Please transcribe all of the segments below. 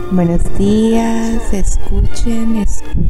Buenos días, escuchen.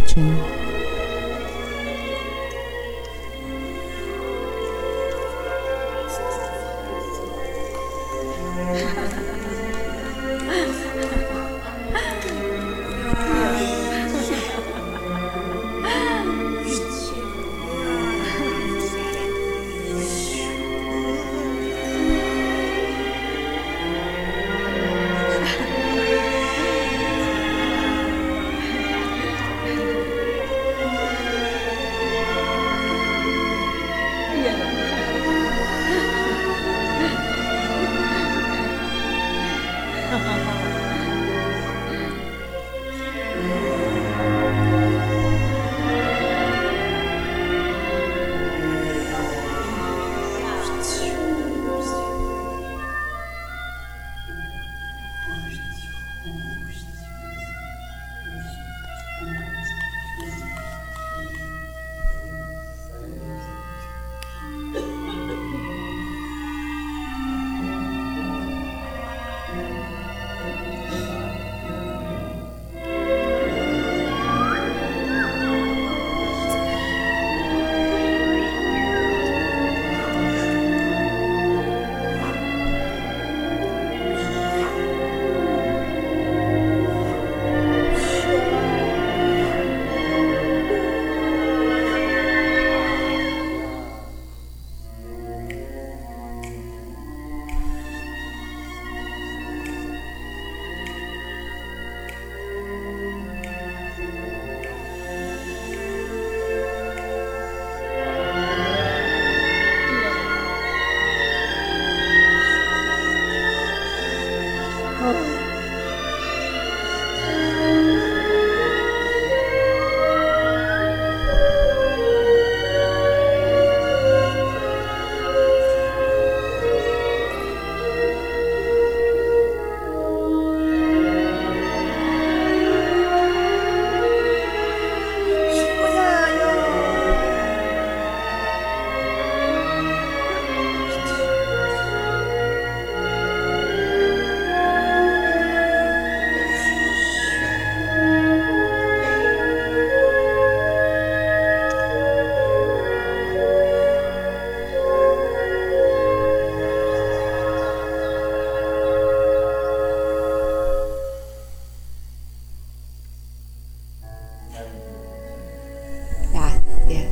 Gracias.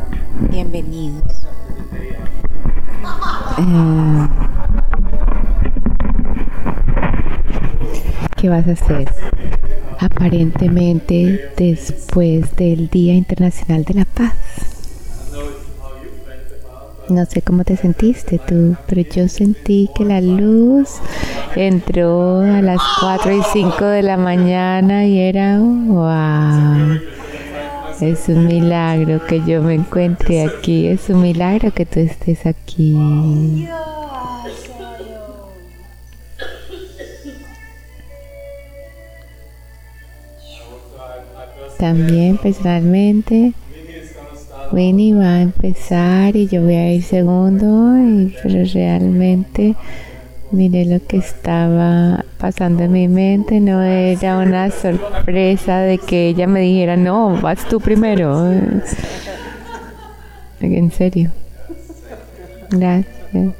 Bienvenidos. ¿Qué vas a hacer? Aparentemente después del Día Internacional de la Paz. No sé cómo te sentiste tú, pero yo sentí que la luz entró a las 4:05 de la mañana y era ¡wow! Es un milagro que yo me encuentre aquí, es un milagro que tú estés aquí. También personalmente Winnie va a empezar y yo voy a ir segundo, pero realmente miré lo que estaba pasando en mi mente. No era una sorpresa de que ella me dijera, no, vas tú primero. En serio. Gracias.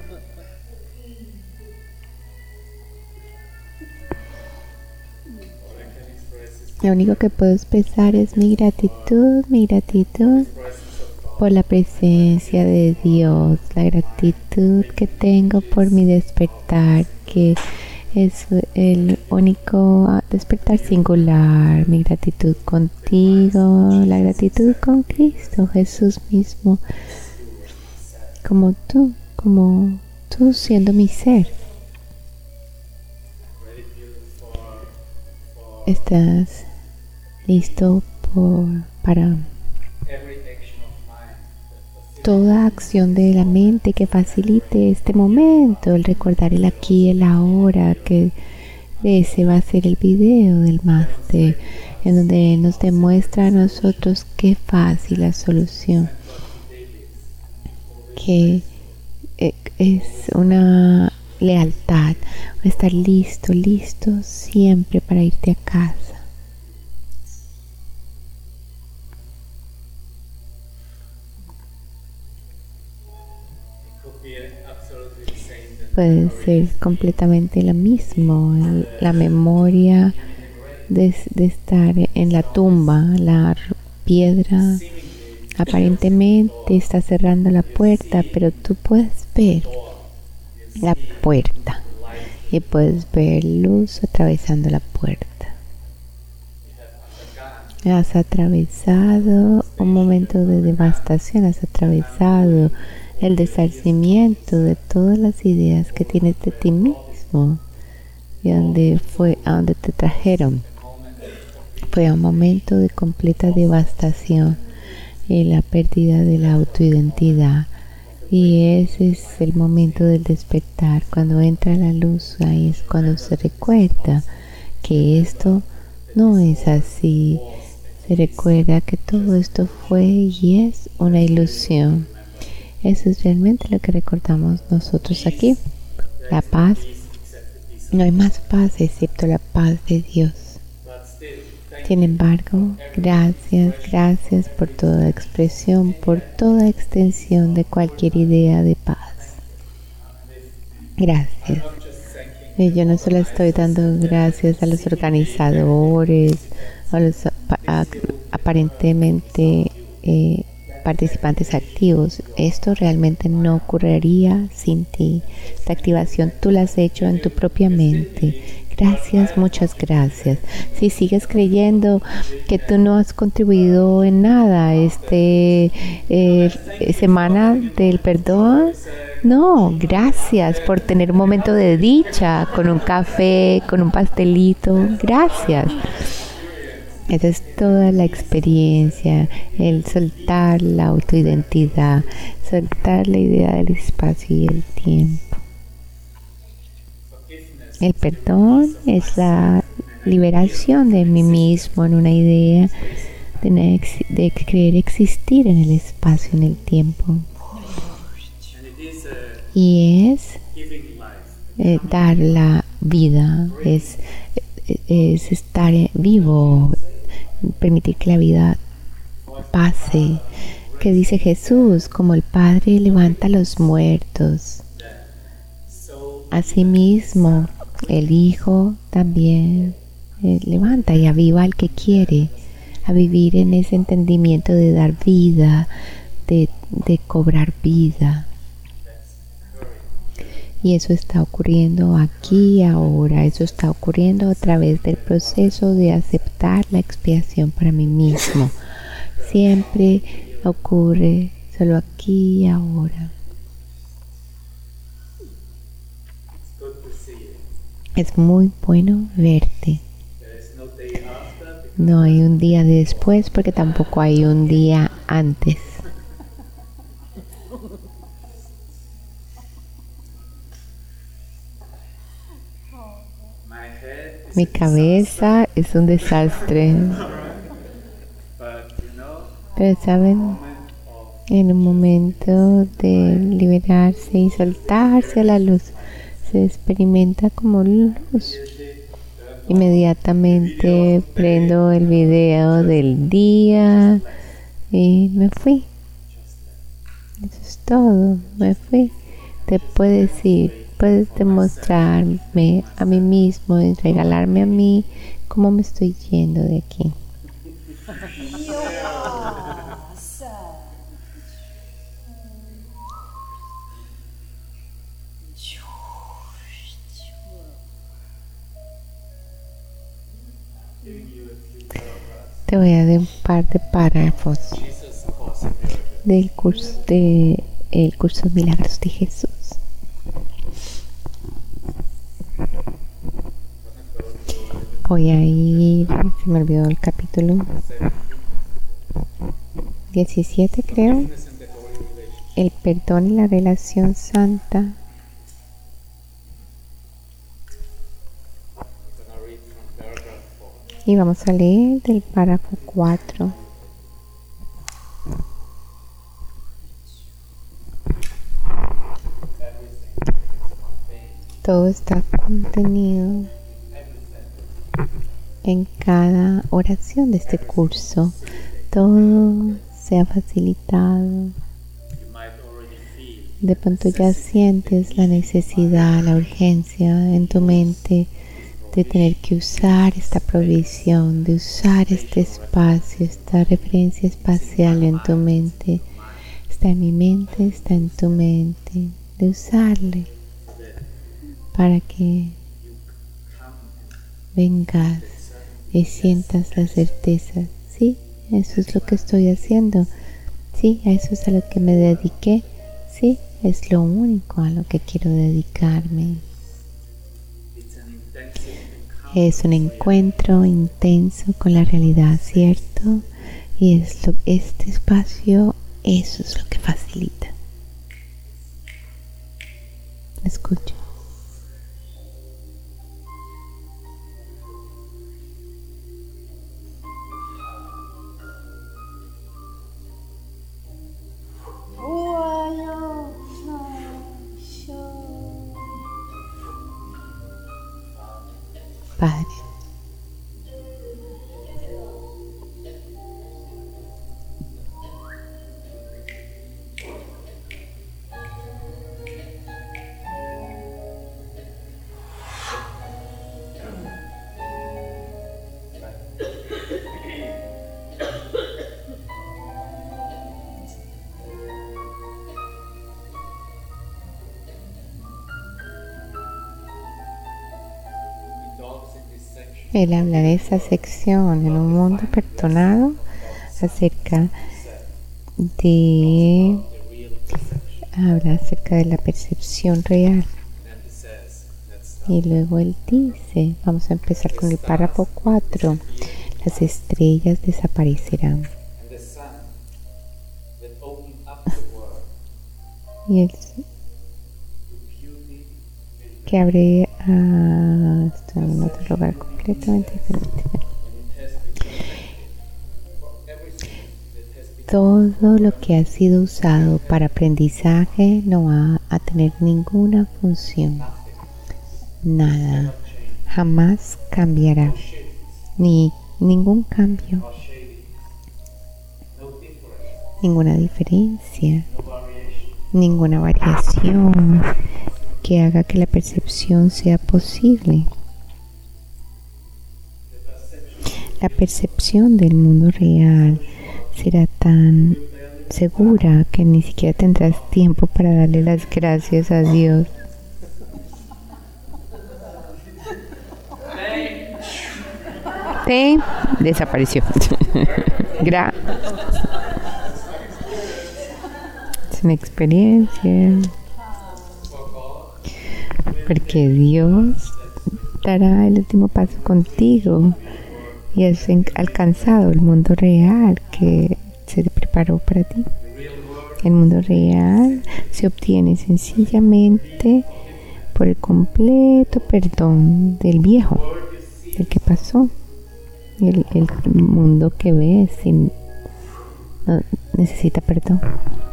Lo único que puedo expresar es mi gratitud por la presencia de Dios, la gratitud que tengo por mi despertar, que es el único despertar singular, mi gratitud contigo, la gratitud con Cristo, Jesús mismo, como tú siendo mi ser. ¿Estás listo para toda acción de la mente que facilite este momento, el recordar el aquí y el ahora, que de ese va a ser el video del máster, en donde nos demuestra a nosotros qué fácil la solución, que es lealtad, estar listo siempre para irte a casa. Puede ser completamente lo mismo, la memoria de estar en la tumba, la piedra aparentemente está cerrando la puerta, pero tú puedes ver la puerta y puedes ver luz atravesando la puerta. Has atravesado un momento de devastación, has atravesado el desarcimiento de todas las ideas que tienes de ti mismo y a donde te trajeron. Fue un momento de completa devastación y la pérdida de la autoidentidad. Y ese es el momento del despertar. Cuando entra la luz, ahí es cuando se recuerda que esto no es así. Se recuerda que todo esto fue y es una ilusión. Eso es realmente lo que recordamos nosotros aquí. La paz. No hay más paz excepto la paz de Dios. Sin embargo, gracias por toda expresión, por toda extensión de cualquier idea de paz. Gracias. Yo no solo estoy dando gracias a los organizadores, a los aparentemente participantes activos. Esto realmente no ocurriría sin ti. Esta activación tú la has hecho en tu propia mente. Gracias, muchas gracias. Si sigues creyendo que tú no has contribuido en nada semana del perdón, no, gracias por tener un momento de dicha con un café, con un pastelito. Gracias. Esa es toda la experiencia, el soltar la autoidentidad, soltar la idea del espacio y el tiempo. El perdón es la liberación de mí mismo en una idea de querer existir en el espacio, en el tiempo. Y es dar la vida, es estar vivo, permitir que la vida pase. Que dice Jesús, como el Padre levanta a los muertos, asimismo el Hijo también levanta y aviva al que quiere a vivir en ese entendimiento de dar vida, de cobrar vida. Y eso está ocurriendo aquí, ahora. Eso está ocurriendo a través del proceso de aceptar la expiación para mí mismo. Siempre ocurre solo aquí y ahora. Es muy bueno verte. No hay un día después porque tampoco hay un día antes. Mi cabeza es un desastre. Pero saben, en un momento de liberarse y soltarse a la luz, se experimenta como luz. Inmediatamente prendo el video del día y me fui. Eso es todo, me fui. Te puedes ir. Puedes demostrarme a mí mismo y regalarme a mí cómo me estoy yendo de aquí. Te voy a dar un par de párrafos del curso Milagros de Jesús. Voy a ir, se me olvidó el capítulo 17, creo. El perdón y la relación santa. Y vamos a leer del párrafo 4. Todo está contenido en cada oración de este curso. Todo se ha facilitado. De pronto ya sientes la necesidad, la urgencia en tu mente de tener que usar esta provisión, de usar este espacio, esta referencia espacial en tu mente. Está en mi mente, está en tu mente, de usarle para que vengas y sientas la certeza. Sí, eso es lo que estoy haciendo. Sí, a eso es a lo que me dediqué. Sí, es lo único a lo que quiero dedicarme. Es un encuentro intenso con la realidad, ¿cierto? Y este espacio, eso es lo que facilita. Escucha. Padre. Él habla de esa sección en un mundo perdonado acerca de la percepción real. Y luego él dice, vamos a empezar con el párrafo 4, las estrellas desaparecerán. Y él que abre esto en otro lugar completamente diferente. Todo lo que ha sido usado para aprendizaje no va a tener ninguna función. Nada. Jamás cambiará. Ni ningún cambio. Ninguna diferencia. Ninguna variación que haga que la percepción sea posible. La percepción del mundo real será tan segura que ni siquiera tendrás tiempo para darle las gracias a Dios. Desapareció. Es una experiencia. Porque Dios dará el último paso contigo y has alcanzado el mundo real que se preparó para ti. El mundo real se obtiene sencillamente por el completo perdón del viejo, del que pasó. El mundo que ves no necesita perdón.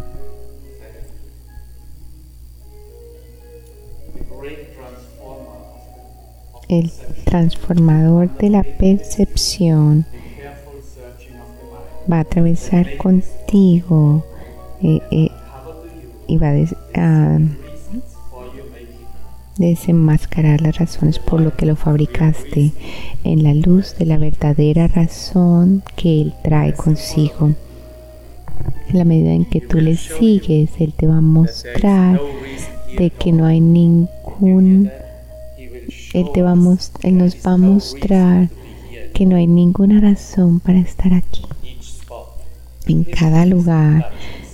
El transformador de la percepción va a atravesar contigo y va a desenmascarar las razones por lo que lo fabricaste en la luz de la verdadera razón que Él trae consigo. En la medida en que tú le sigues, Él te va a mostrar de que no hay ningún... Él nos va a mostrar que no hay ninguna razón para estar aquí. En cada lugar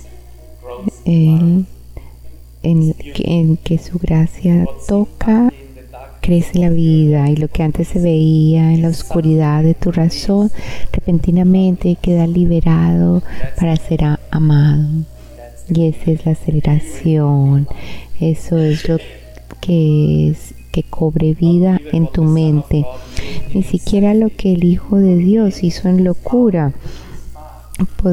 en que su gracia toca, crece la vida, y lo que antes se veía en la oscuridad de tu razón repentinamente queda liberado para ser amado. Y esa es la aceleración. Eso es lo que es que cobre vida en tu mente. Ni siquiera lo que el Hijo de Dios hizo en locura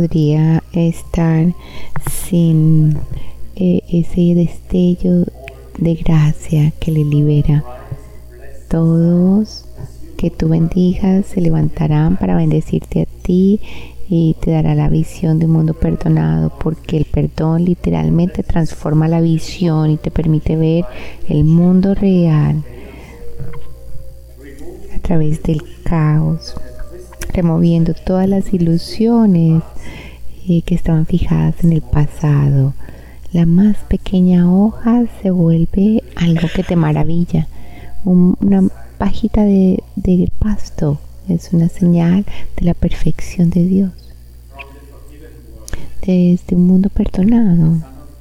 podría estar sin ese destello de gracia que le libera. Todos que tú bendigas se levantarán para bendecirte a ti y te dará la visión de un mundo perdonado, porque el perdón literalmente transforma la visión y te permite ver el mundo real a través del caos, removiendo todas las ilusiones que estaban fijadas en el pasado. La más pequeña hoja se vuelve algo que te maravilla. Una pajita de pasto es una señal de la perfección de Dios. Desde un mundo perdonado,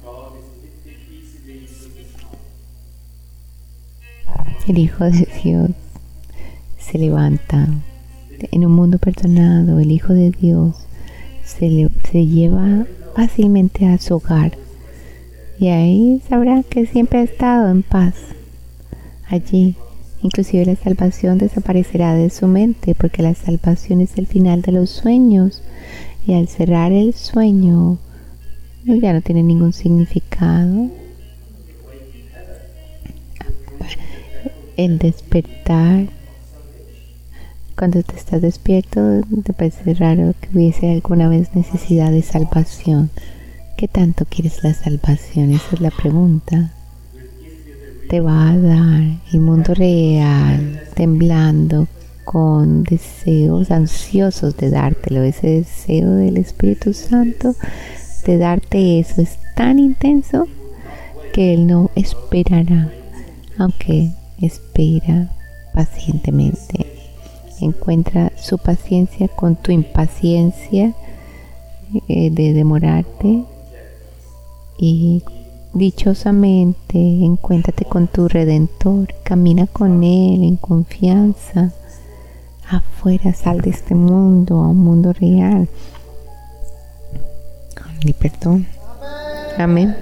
el Hijo de Dios se levanta. En un mundo perdonado, el Hijo de Dios se lleva fácilmente a su hogar. Y ahí sabrá que siempre ha estado en paz. Allí, inclusive la salvación desaparecerá de su mente, porque la salvación es el final de los sueños. Y al cerrar el sueño, ya no tiene ningún significado. El despertar, cuando te estás despierto, te parece raro que hubiese alguna vez necesidad de salvación. ¿Qué tanto quieres la salvación? Esa es la pregunta. Te va a dar el mundo real, temblando, con deseos ansiosos de dártelo. Ese deseo del Espíritu Santo de darte eso es tan intenso que Él no esperará, aunque espera pacientemente. Encuentra su paciencia con tu impaciencia de demorarte, y dichosamente encuéntrate con tu Redentor, camina con Él en confianza. Afuera, sal de este mundo a un mundo real. Y perdón. Amén.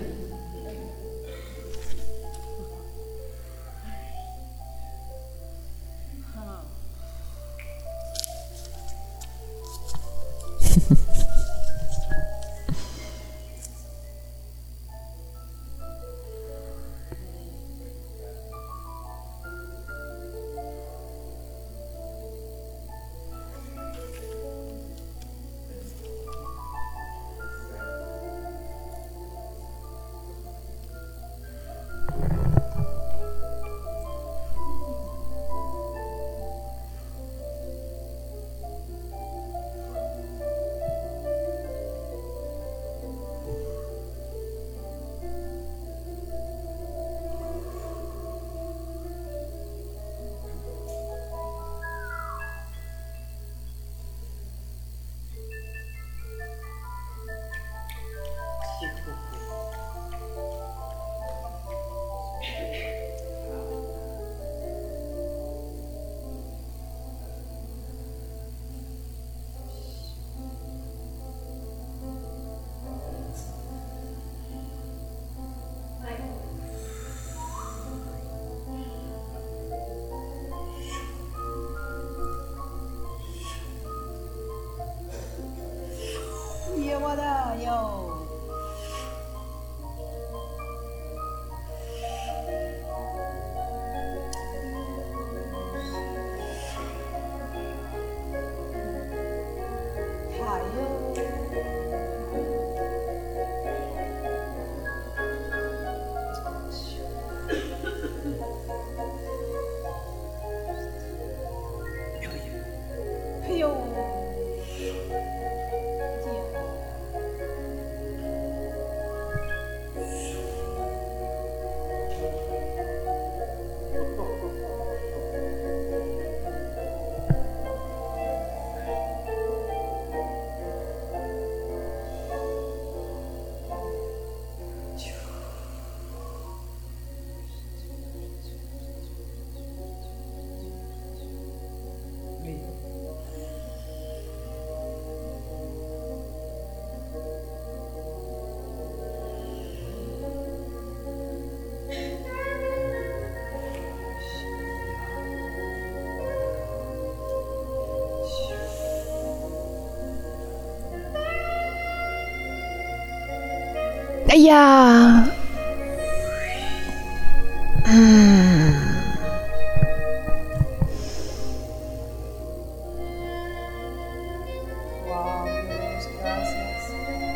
¡Ya! Wow, Dios, gracias.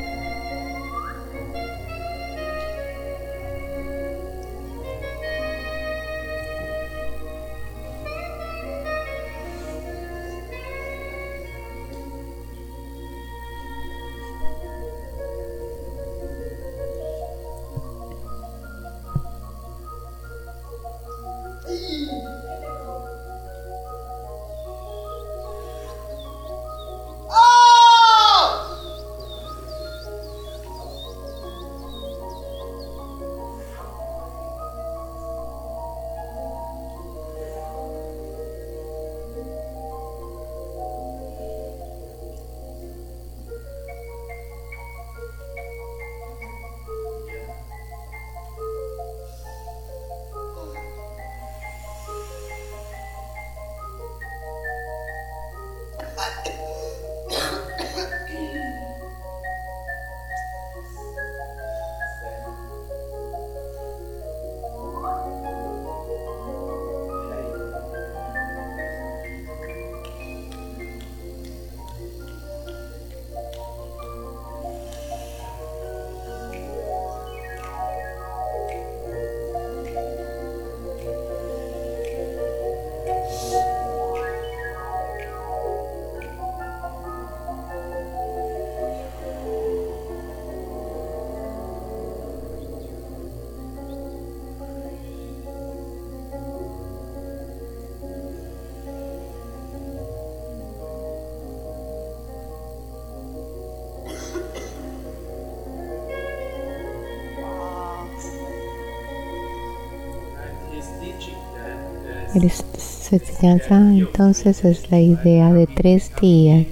Su enseñanza entonces es la idea de 3 días.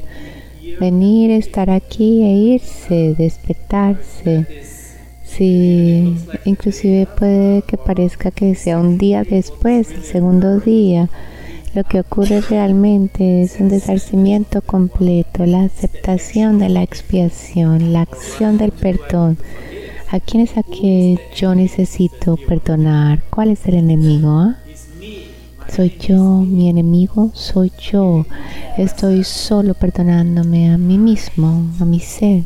Venir, estar aquí e irse, despertarse. Sí, inclusive puede que parezca que sea un día después, el segundo día. Lo que ocurre realmente es un desarcimiento completo, la aceptación de la expiación, la acción del perdón. ¿A quién es a que yo necesito perdonar? ¿Cuál es el enemigo? ¿Ah? Soy yo, mi enemigo soy yo. Estoy solo perdonándome a mí mismo, a mi ser.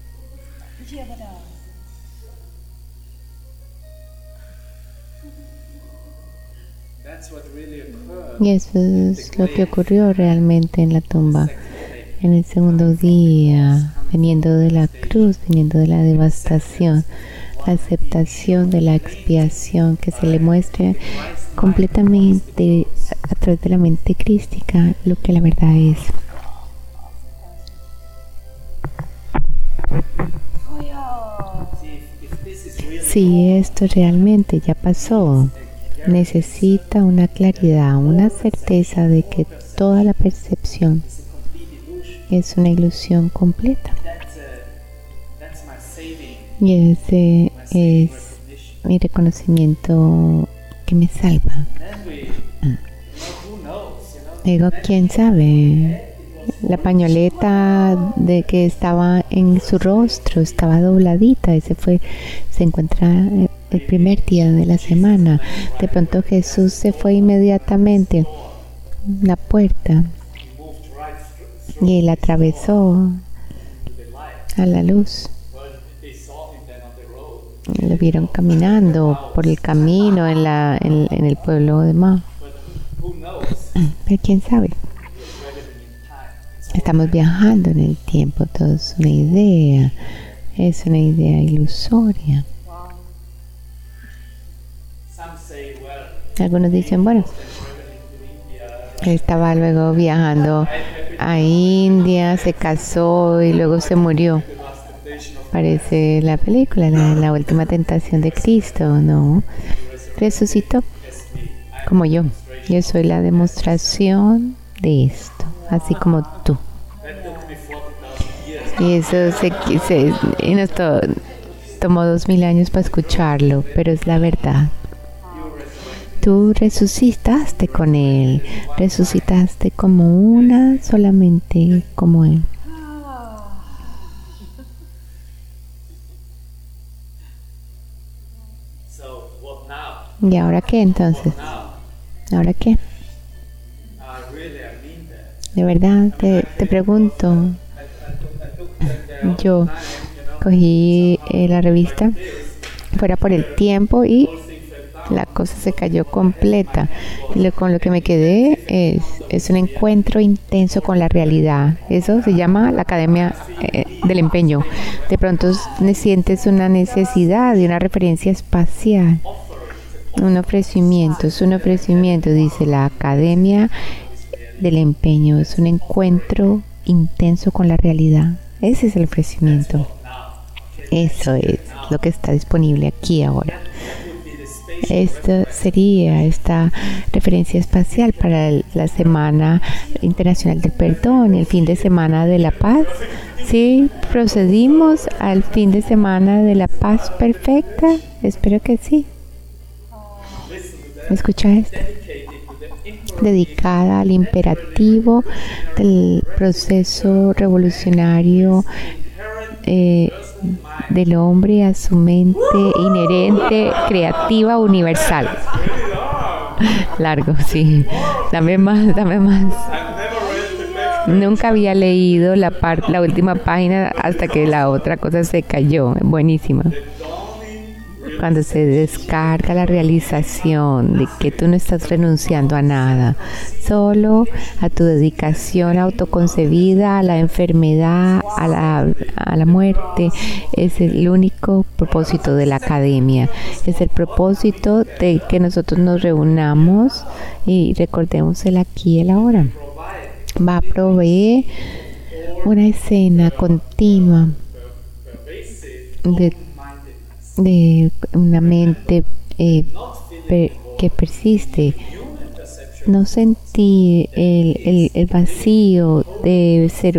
Y eso es lo que ocurrió realmente en la tumba. En el segundo día, viniendo de la cruz, viniendo de la devastación, la aceptación de la expiación que se le muestra completamente a través de la mente crística lo que la verdad es. Si esto realmente ya pasó, necesita una claridad, una certeza de que toda la percepción es una ilusión completa. Y ese es mi reconocimiento que me salva. Digo, ¿quién sabe? La pañoleta de que estaba en su rostro estaba dobladita. Se encuentra el primer día de la semana. De pronto Jesús se fue inmediatamente a la puerta y él atravesó a la luz. Lo vieron caminando por el camino en el pueblo de Ma. Pero quién sabe. Estamos viajando en el tiempo, todo es una idea ilusoria. Algunos dicen, bueno, él estaba luego viajando a India, se casó y luego se murió. Parece la película, la última tentación de Cristo, ¿no? Resucitó como yo. Yo soy la demostración de esto, así como tú. Y eso y nos tomó 2000 años para escucharlo, pero es la verdad. Tú resucitaste con Él, resucitaste como una solamente como Él. ¿Y ahora qué entonces? ¿Ahora qué? De verdad, te pregunto. Yo cogí la revista fuera por el tiempo y la cosa se cayó completa. Con lo que me quedé es un encuentro intenso con la realidad. Eso se llama la Academia del Empeño. De pronto sientes una necesidad de una referencia espacial. Un ofrecimiento, es un ofrecimiento, dice la Academia del Empeño. Es un encuentro intenso con la realidad. Ese es el ofrecimiento. Eso es lo que está disponible aquí ahora. Esta sería esta referencia espacial para la Semana Internacional del Perdón, el fin de semana de la paz. ¿Sí procedimos al fin de semana de la paz perfecta? Espero que sí. Escucha esto. Dedicada al imperativo del proceso revolucionario del hombre, a su mente inherente, creativa, universal. Largo, sí. Dame más, dame más. Nunca había leído la última página hasta que la otra cosa se cayó. Buenísima. Cuando se descarga la realización de que tú no estás renunciando a nada, solo a tu dedicación autoconcebida, a la enfermedad, a la muerte, es el único propósito de la academia. Es el propósito de que nosotros nos reunamos y recordemos el aquí y el ahora. Va a proveer una escena continua de una mente que persiste. No sentir el vacío de ser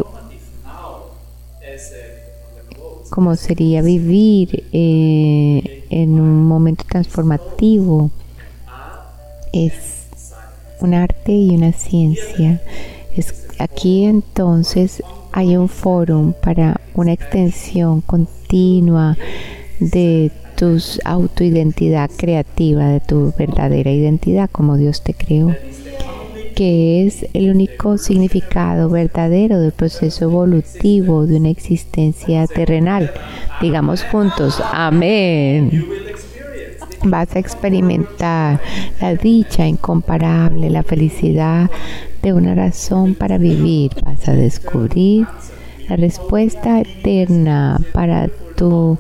como sería vivir en un momento transformativo. Es un arte y una ciencia. Aquí entonces hay un foro para una extensión continua de tu autoidentidad creativa, de tu verdadera identidad como Dios te creó, que es el único significado verdadero del proceso evolutivo de una existencia terrenal. Digamos juntos, amén. Vas a experimentar la dicha incomparable, la felicidad de una razón para vivir. Vas a descubrir la respuesta eterna para tu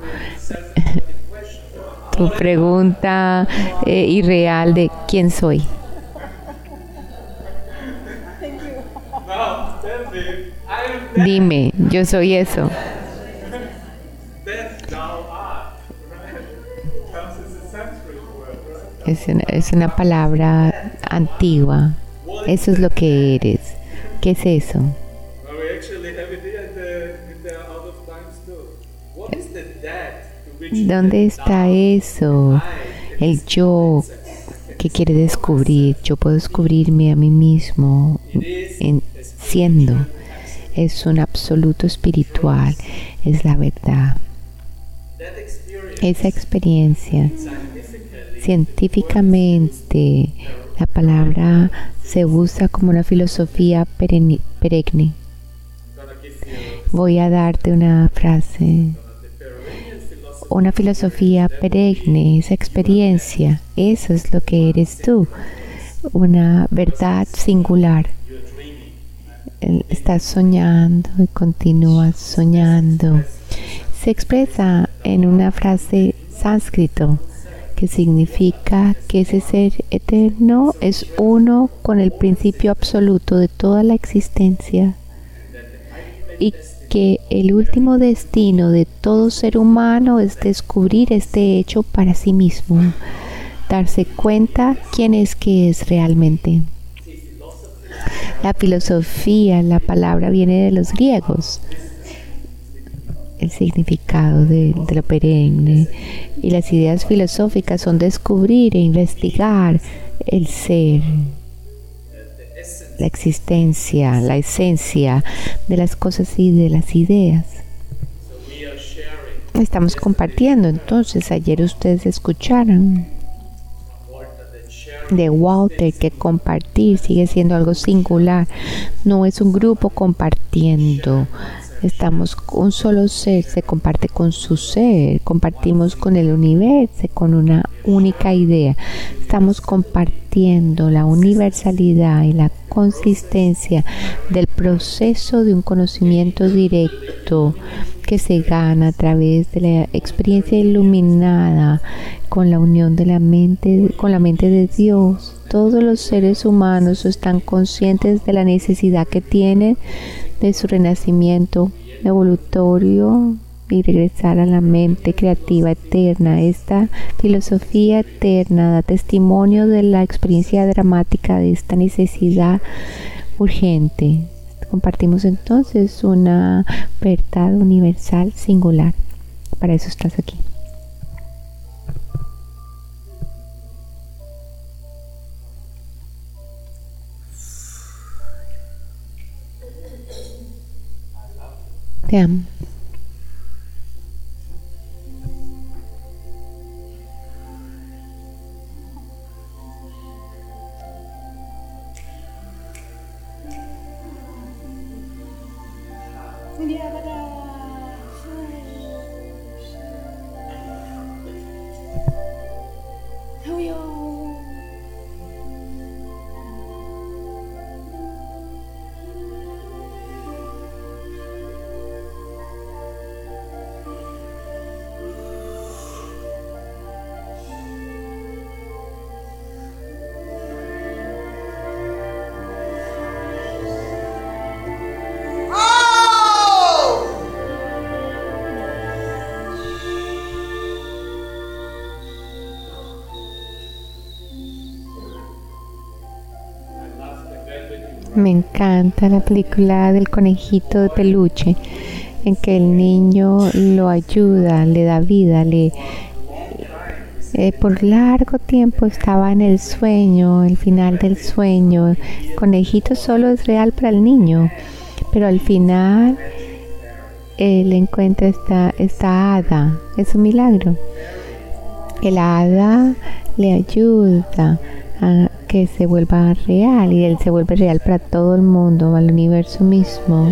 pregunta irreal de quién soy. Dime, yo soy eso. Es una palabra antigua. Eso es lo que eres. ¿Qué es eso? ¿Dónde está eso? El yo que quiere descubrir. Yo puedo descubrirme a mí mismo siendo. Es un absoluto espiritual. Es la verdad. Esa experiencia, científicamente, la palabra se usa como una filosofía perenne. Voy a darte una frase. Una filosofía perenne, esa experiencia, eso es lo que eres tú, una verdad singular. Estás soñando y continúas soñando. Se expresa en una frase sánscrito que significa que ese ser eterno es uno con el principio absoluto de toda la existencia y que el último destino de todo ser humano es descubrir este hecho para sí mismo, darse cuenta quién es que es realmente. La filosofía, la palabra viene de los griegos, el significado de lo perenne, y las ideas filosóficas son descubrir e investigar el ser, la existencia, la esencia de las cosas y de las ideas. Estamos compartiendo, entonces, ayer ustedes escucharon de Walter, que compartir sigue siendo algo singular. No es un grupo compartiendo. Estamos, un solo ser se comparte con su ser, compartimos con el universo, con una única idea. Estamos compartiendo la universalidad y la consistencia del proceso de un conocimiento directo que se gana a través de la experiencia iluminada con la unión de la mente, con la mente de Dios. Todos los seres humanos están conscientes de la necesidad que tienen de su renacimiento evolutorio y regresar a la mente creativa eterna. Esta filosofía eterna da testimonio de la experiencia dramática de esta necesidad urgente. Compartimos entonces una verdad universal singular. Para eso estás aquí. Te amo. Me encanta la película del conejito de peluche, en que el niño lo ayuda, le da vida, por largo tiempo estaba en el sueño, el final del sueño. El conejito solo es real para el niño, pero al final él encuentra esta hada. Es un milagro. El hada le ayuda a que se vuelva real, y él se vuelve real para todo el mundo, al universo mismo.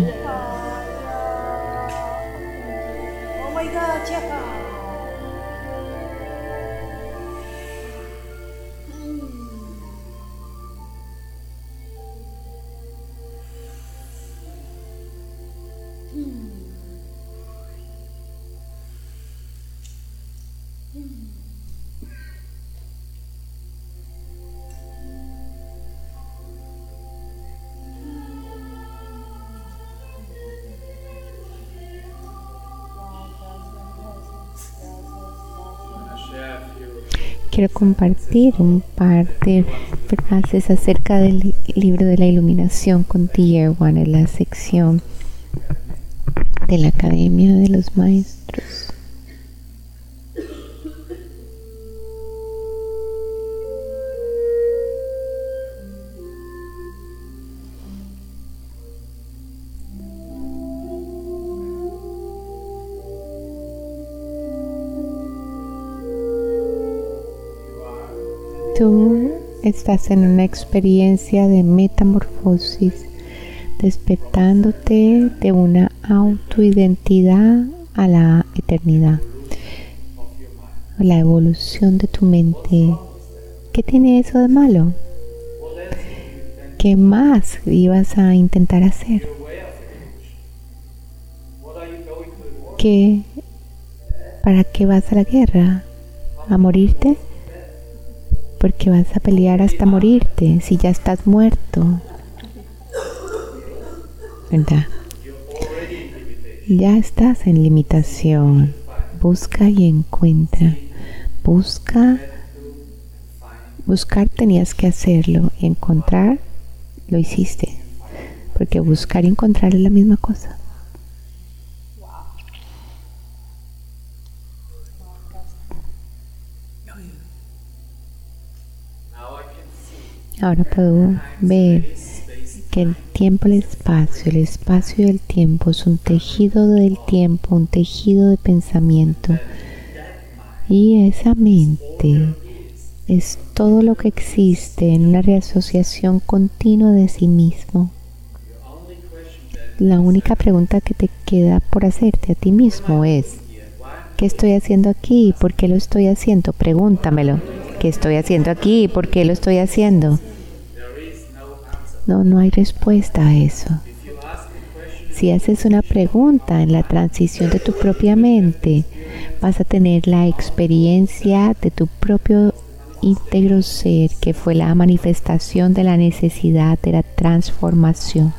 Quiero compartir un par de frases acerca del libro de la iluminación con Tier One en la sección de la Academia de los Maestros. Tú estás en una experiencia de metamorfosis, despertándote de una autoidentidad a la eternidad, la evolución de tu mente. ¿Qué tiene eso de malo? ¿Qué más ibas a intentar hacer? ¿Para qué vas a la guerra? ¿A morirte? Porque vas a pelear hasta morirte si ya estás muerto, ¿verdad? Ya estás en limitación. Busca y encuentra. Buscar tenías que hacerlo, y encontrar lo hiciste, porque buscar y encontrar es la misma cosa. Ahora puedo ver que el tiempo, el espacio y el tiempo es un tejido del tiempo, un tejido de pensamiento. Y esa mente es todo lo que existe en una reasociación continua de sí mismo. La única pregunta que te queda por hacerte a ti mismo es: ¿qué estoy haciendo aquí? ¿Por qué lo estoy haciendo? Pregúntamelo. ¿Qué estoy haciendo aquí? ¿Por qué lo estoy haciendo? No hay respuesta a eso. Si haces una pregunta en la transición de tu propia mente, vas a tener la experiencia de tu propio íntegro ser, que fue la manifestación de la necesidad de la transformación.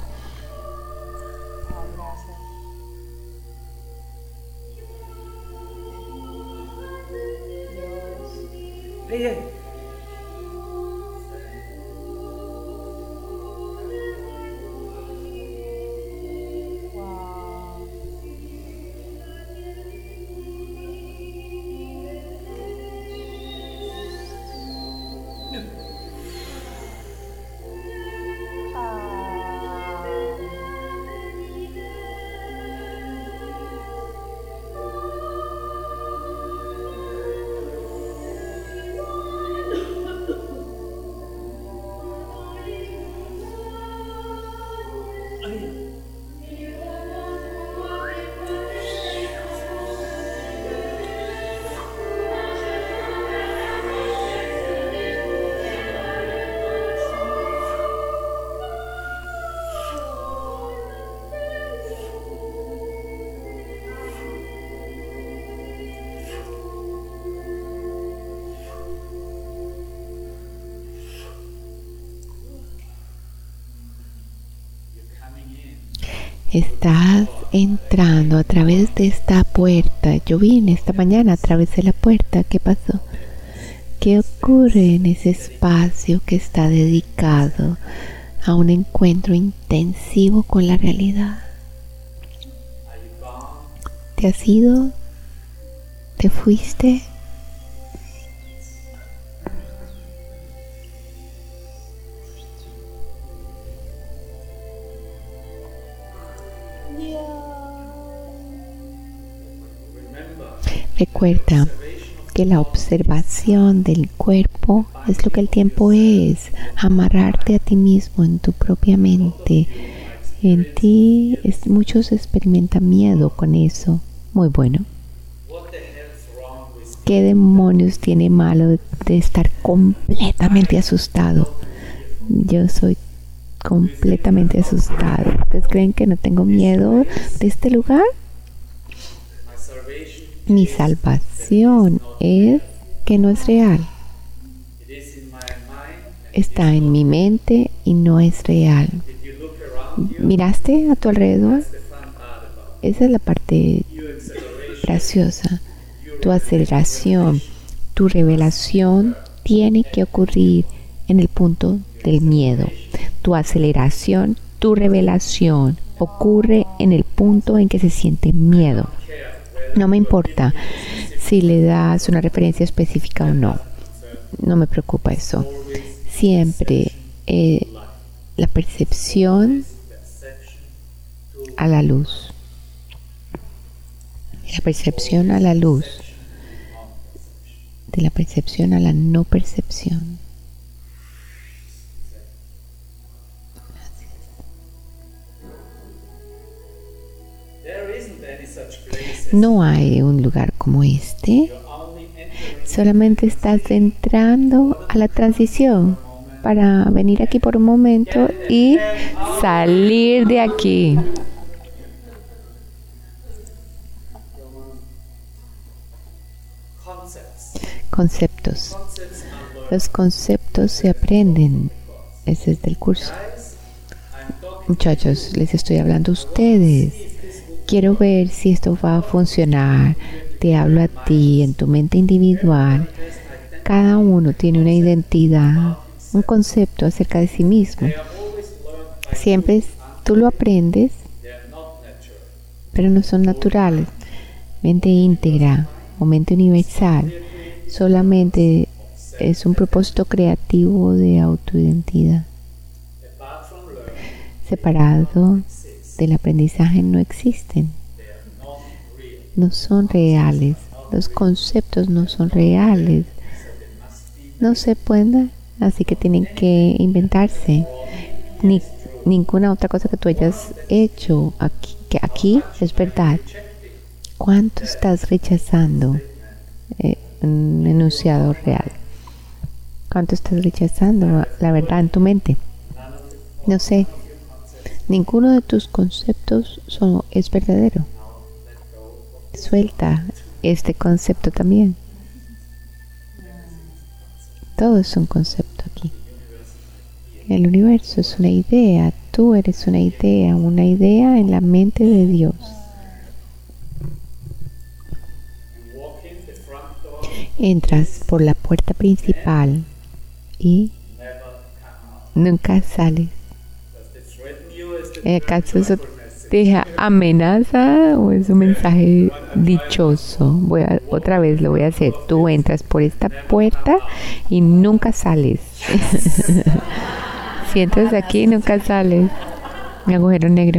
Estás entrando a través de esta puerta. Yo vine esta mañana a través de la puerta. ¿Qué pasó? ¿Qué ocurre en ese espacio que está dedicado a un encuentro intensivo con la realidad? ¿Te has ido? ¿Te fuiste? Recuerda que la observación del cuerpo es lo que el tiempo es. Amarrarte a ti mismo en tu propia mente. En ti muchos experimentan miedo con eso. Muy bueno. ¿Qué demonios tiene malo de estar completamente asustado? Yo soy completamente asustado. ¿Ustedes creen que no tengo miedo de este lugar? Mi salvación es que no es real. Está en mi mente y no es real. ¿Miraste a tu alrededor? Esa es la parte graciosa. Tu aceleración, tu revelación tiene que ocurrir en el punto del miedo. Tu aceleración, tu revelación ocurre en el punto en que se siente miedo. No me importa si le das una referencia específica o no. No me preocupa eso. Siempre la percepción a la luz. La percepción a la luz. De la percepción a la no percepción. No hay un lugar como este. Solamente estás entrando a la transición para venir aquí por un momento y salir de aquí. Conceptos. Los conceptos se aprenden. Ese es del curso. Muchachos, les estoy hablando a ustedes. Quiero ver si esto va a funcionar. Te hablo a ti en tu mente individual. Cada uno tiene una identidad, un concepto acerca de sí mismo. Siempre tú lo aprendes, pero no son naturales. Mente íntegra o mente universal solamente es un propósito creativo de autoidentidad. Separado del aprendizaje no existen. No son reales. Los conceptos no son reales. no se pueden dar, así que tienen que inventarse. Ni, ninguna otra cosa que tú hayas hecho aquí, que aquí es verdad. ¿Cuánto estás rechazando un enunciado real? ¿Cuánto estás rechazando la verdad en tu mente? No sé, ninguno de tus conceptos es verdadero. Suelta este concepto también. Todo es un concepto aquí. El universo es una idea, tú eres una idea en la mente de Dios. Entras por la puerta principal y nunca sales. ¿Acaso eso te amenaza o es un mensaje dichoso? Otra vez lo voy a hacer. Tú entras por esta puerta y nunca sales. Si entras aquí, nunca sales. Mi agujero negro.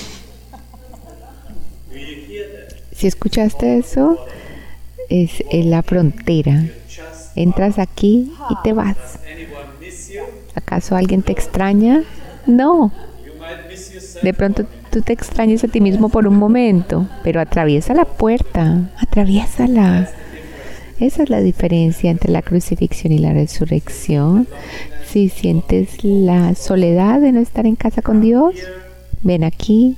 Si escuchaste eso, es la frontera. Entras aquí y te vas. ¿Acaso alguien te extraña? No. De pronto tú te extrañas a ti mismo por un momento, pero atraviesa la puerta, atraviésala. Esa es la diferencia entre la crucifixión y la resurrección. Si sientes la soledad de no estar en casa con Dios, ven aquí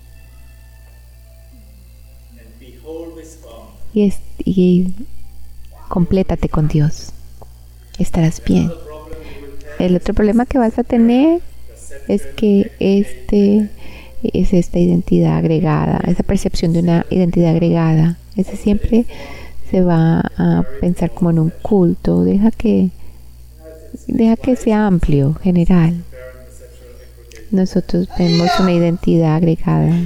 y complétate con Dios. Estarás bien. El otro problema que vas a tener es que es esta identidad agregada, esa percepción de una identidad agregada. Ese siempre se va a pensar como en un culto. Deja que sea amplio, general. Nosotros vemos una identidad agregada.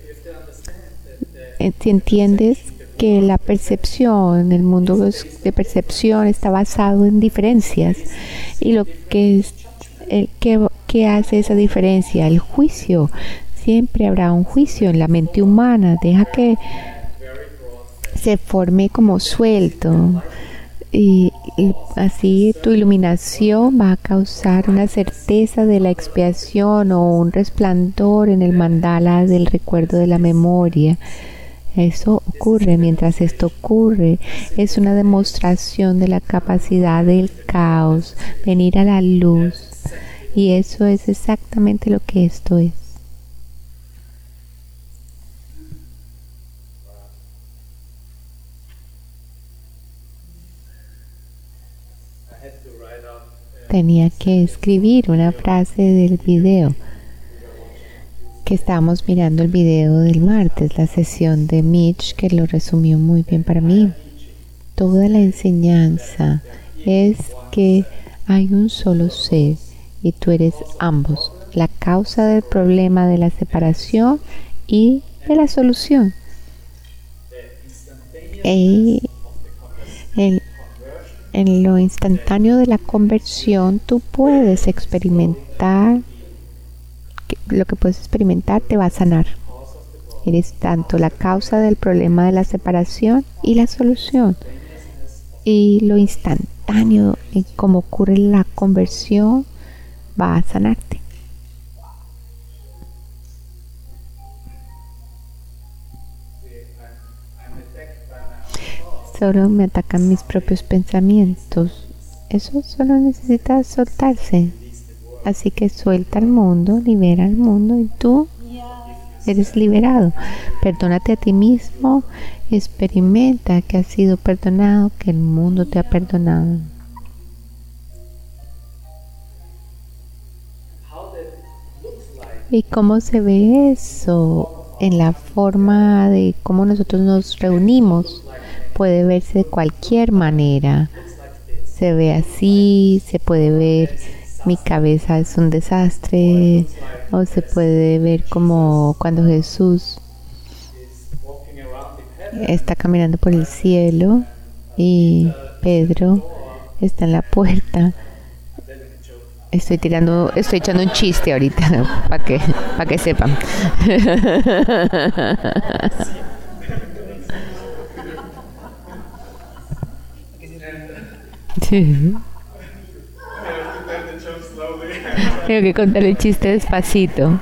Si entiendes que la percepción, el mundo de percepción está basado en diferencias, y lo que es ¿qué hace esa diferencia? El juicio. Siempre habrá un juicio en la mente humana. Deja que se forme como suelto. Y así tu iluminación va a causar una certeza de la expiación o un resplandor en el mandala del recuerdo de la memoria. Eso ocurre. Mientras esto ocurre, es una demostración de la capacidad del caos, venir a la luz. Y eso es exactamente lo que esto es. Tenía que escribir una frase del video que estábamos mirando, el video del martes, la sesión de Mitch, que lo resumió muy bien para mí. Toda la enseñanza es que hay un solo ser y tú eres ambos, la causa del problema de la separación y de la solución. Y en lo instantáneo de la conversión, tú puedes experimentar, lo que puedes experimentar te va a sanar. Eres tanto la causa del problema de la separación y la solución. Y lo instantáneo, en cómo ocurre la conversión, va a sanarte. Solo me atacan mis propios pensamientos. Eso solo necesita soltarse. Así que suelta al mundo, libera al mundo y tú eres liberado. Perdónate a ti mismo. Experimenta que has sido perdonado, que el mundo te ha perdonado. ¿Y cómo se ve eso en la forma de cómo nosotros nos reunimos? Puede verse de cualquier manera. Se ve así, se puede ver mi cabeza es un desastre, o se puede ver como cuando Jesús está caminando por el cielo y Pedro está en la puerta. Estoy echando un chiste ahorita para que sepan. Sí. Tengo que contar el chiste despacito.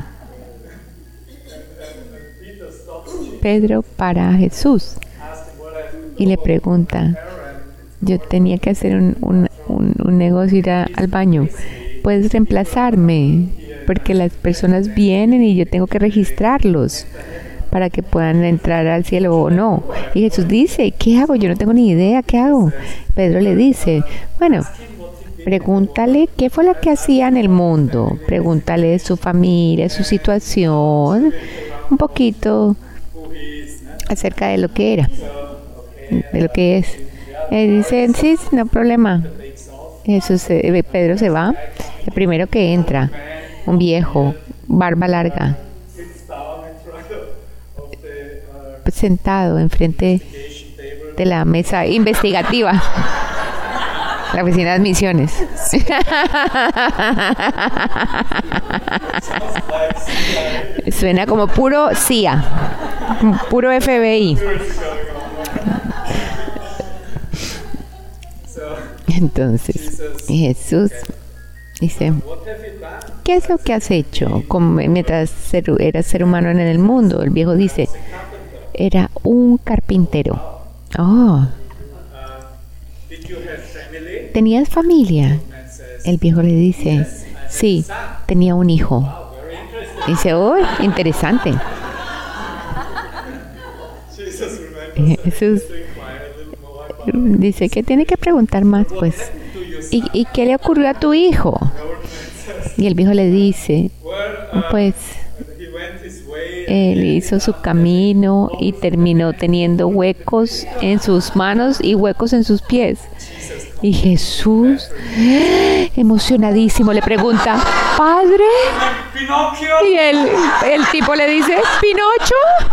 Pedro para a Jesús y le pregunta, yo tenía que hacer un negocio, ir al baño. ¿Puedes reemplazarme? Porque las personas vienen y yo tengo que registrarlos para que puedan entrar al cielo o no. Y Jesús dice, ¿qué hago? Yo no tengo ni idea, ¿qué hago? Pedro le dice, bueno, pregúntale qué fue lo que hacía en el mundo. Pregúntale de su familia, su situación, un poquito acerca de lo que era, de lo que es. Dicen, sí, no problema. Pedro se va. El primero que entra, un viejo, barba larga, sentado enfrente de la mesa investigativa, la oficina de admisiones. Suena como puro CIA, puro FBI. Entonces Jesús dice, ¿qué es lo que has hecho mientras eras ser humano en el mundo? El viejo dice, era un carpintero. Oh, ¿tenías familia? El viejo le dice, sí, tenía un hijo. Dice, oh, interesante. Jesús dice que tiene que preguntar más, pues. ¿Y qué le ocurrió a tu hijo? Y el viejo le dice, pues, él hizo su camino y terminó teniendo huecos en sus manos y huecos en sus pies. Y Jesús, emocionadísimo, le pregunta, ¿padre? Y el tipo le dice, ¿Pinocho?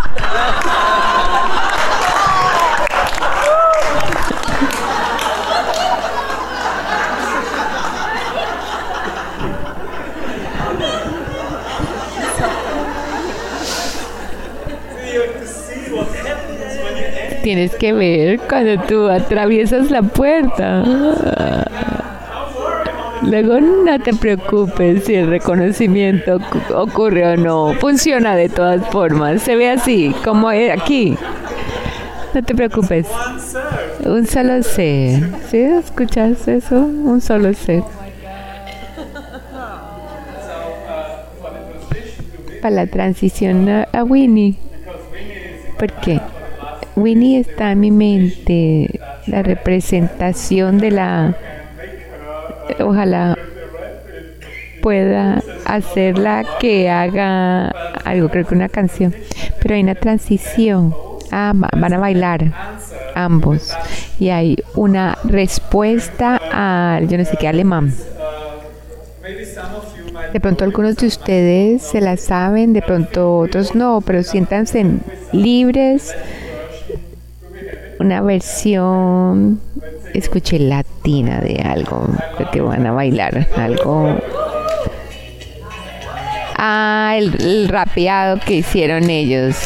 Tienes que ver cuando tú atraviesas la puerta. Luego no te preocupes si el reconocimiento ocurre o no. Funciona de todas formas. Se ve así, como aquí. No te preocupes. Un solo ser. ¿Sí? ¿Escuchas eso? Un solo ser. Para la transición a Winnie. ¿Por qué? Winnie está en mi mente, la representación de la... Ojalá pueda hacerla que haga algo, creo que una canción. Pero hay una transición. Van a bailar ambos. Y hay una respuesta al, yo no sé qué, alemán. De pronto algunos de ustedes se la saben, de pronto otros no, pero siéntanse libres. Una versión, escuché latina de algo que van a bailar, algo. El rapeado que hicieron ellos.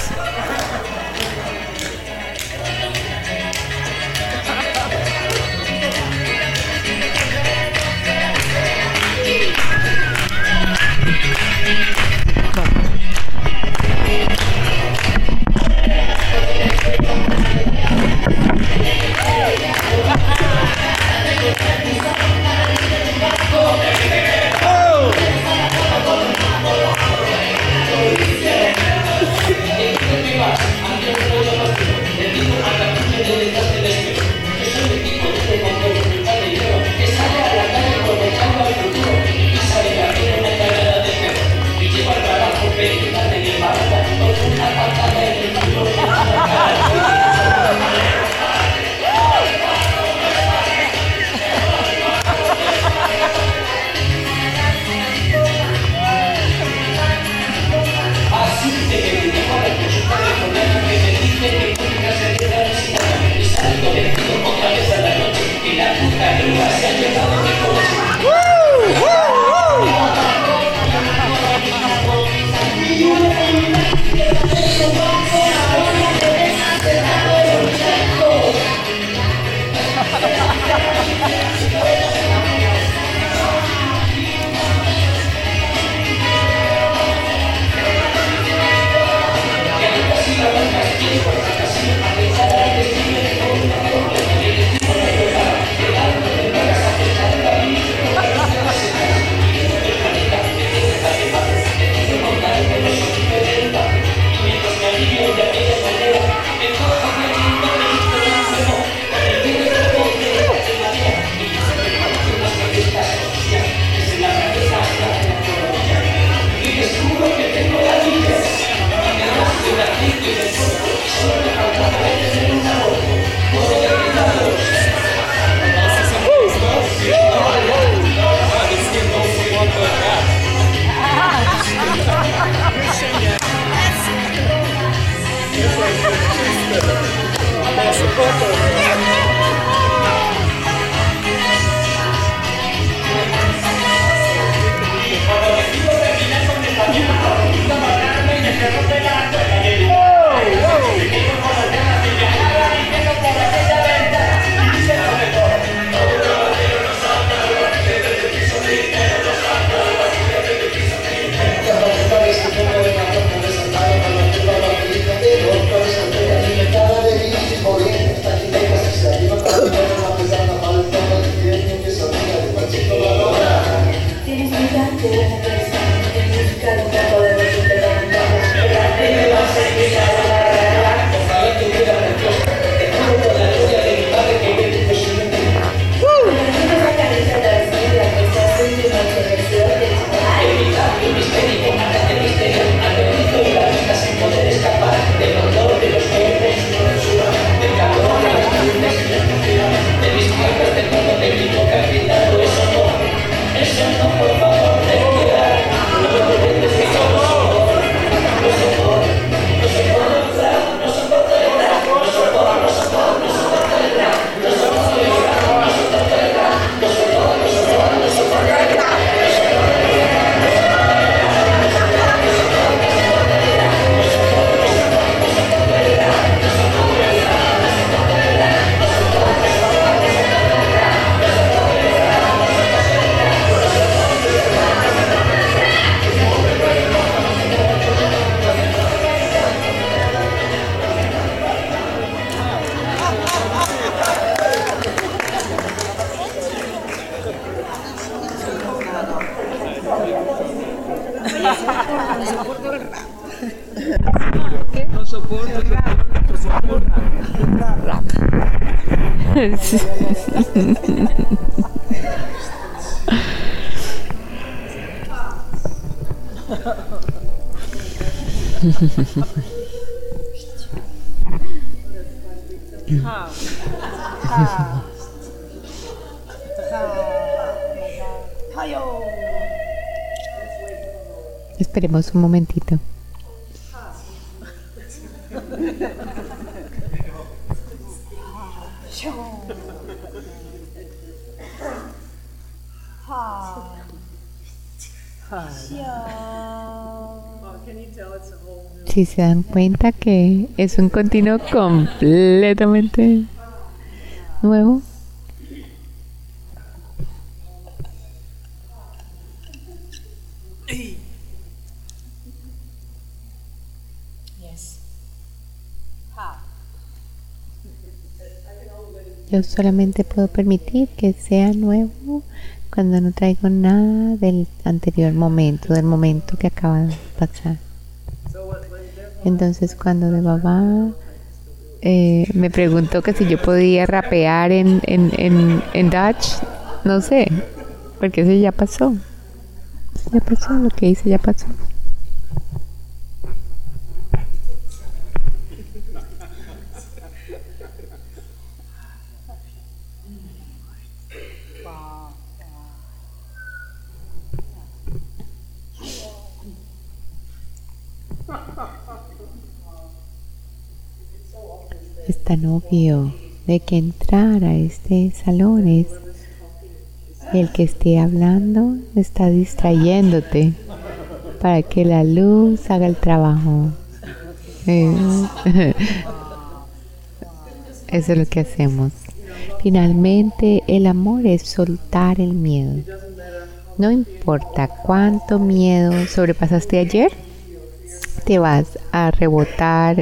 No soporto Esperemos un momentito. Si se dan cuenta que es un continuo completamente nuevo. Yo solamente puedo permitir que sea nuevo cuando no traigo nada del anterior momento, del momento que acaba de pasar. Entonces cuando de babá me preguntó que si yo podía rapear en Dutch, no sé, porque eso ya pasó. Ya pasó, lo que hice ya pasó. Es tan obvio de que entrar a este salón es el que esté hablando está distrayéndote para que la luz haga el trabajo. Eso es lo que hacemos. Finalmente, el amor es soltar el miedo. No importa cuánto miedo sobrepasaste ayer, te vas a rebotar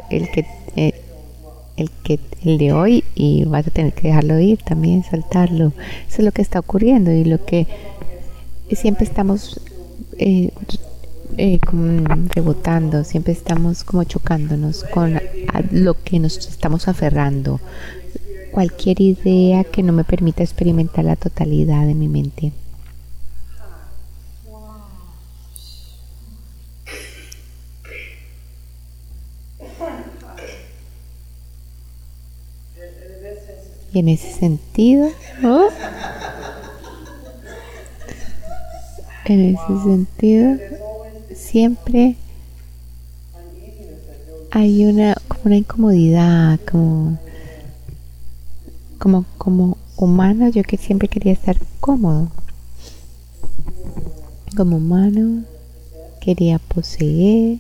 el de hoy y vas a tener que dejarlo ir también, soltarlo. Eso es lo que está ocurriendo y lo que siempre estamos como rebotando, siempre estamos como chocándonos con lo que nos estamos aferrando. Cualquier idea que no me permita experimentar la totalidad de mi mente. Y en ese sentido, siempre hay como una incomodidad, como humano, yo que siempre quería estar cómodo. Como humano, quería poseer,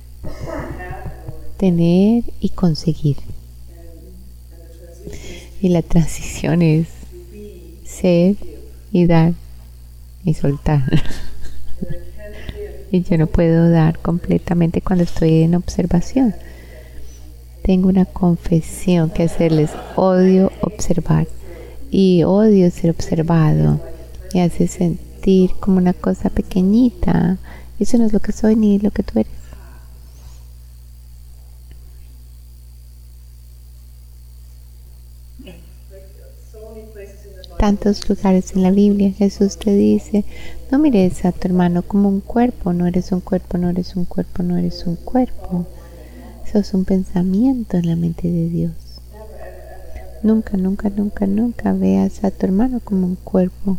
tener y conseguir. Y la transición es ser y dar y soltar. Y yo no puedo dar completamente cuando estoy en observación. Tengo una confesión que hacerles. Odio observar y odio ser observado. Me hace sentir como una cosa pequeñita. Eso no es lo que soy ni lo que tú eres. Tantos lugares en la Biblia Jesús te dice: no mires a tu hermano como un cuerpo, no eres un cuerpo, no eres un cuerpo, no eres un cuerpo. Eso es un pensamiento en la mente de Dios. Nunca, nunca, nunca, nunca veas a tu hermano como un cuerpo,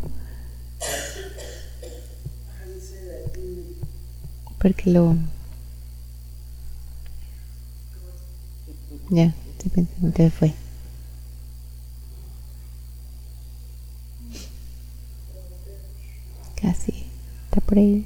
porque ya, ese pensamiento fue. Casi, está por ahí.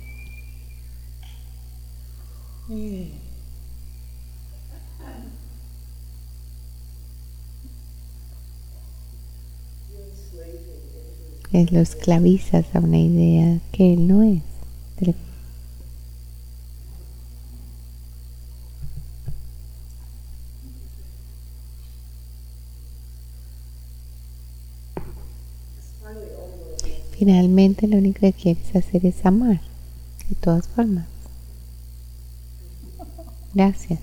Lo esclavizas a una idea que él no es. Finalmente lo único que quieres hacer es amar, de todas formas. Gracias.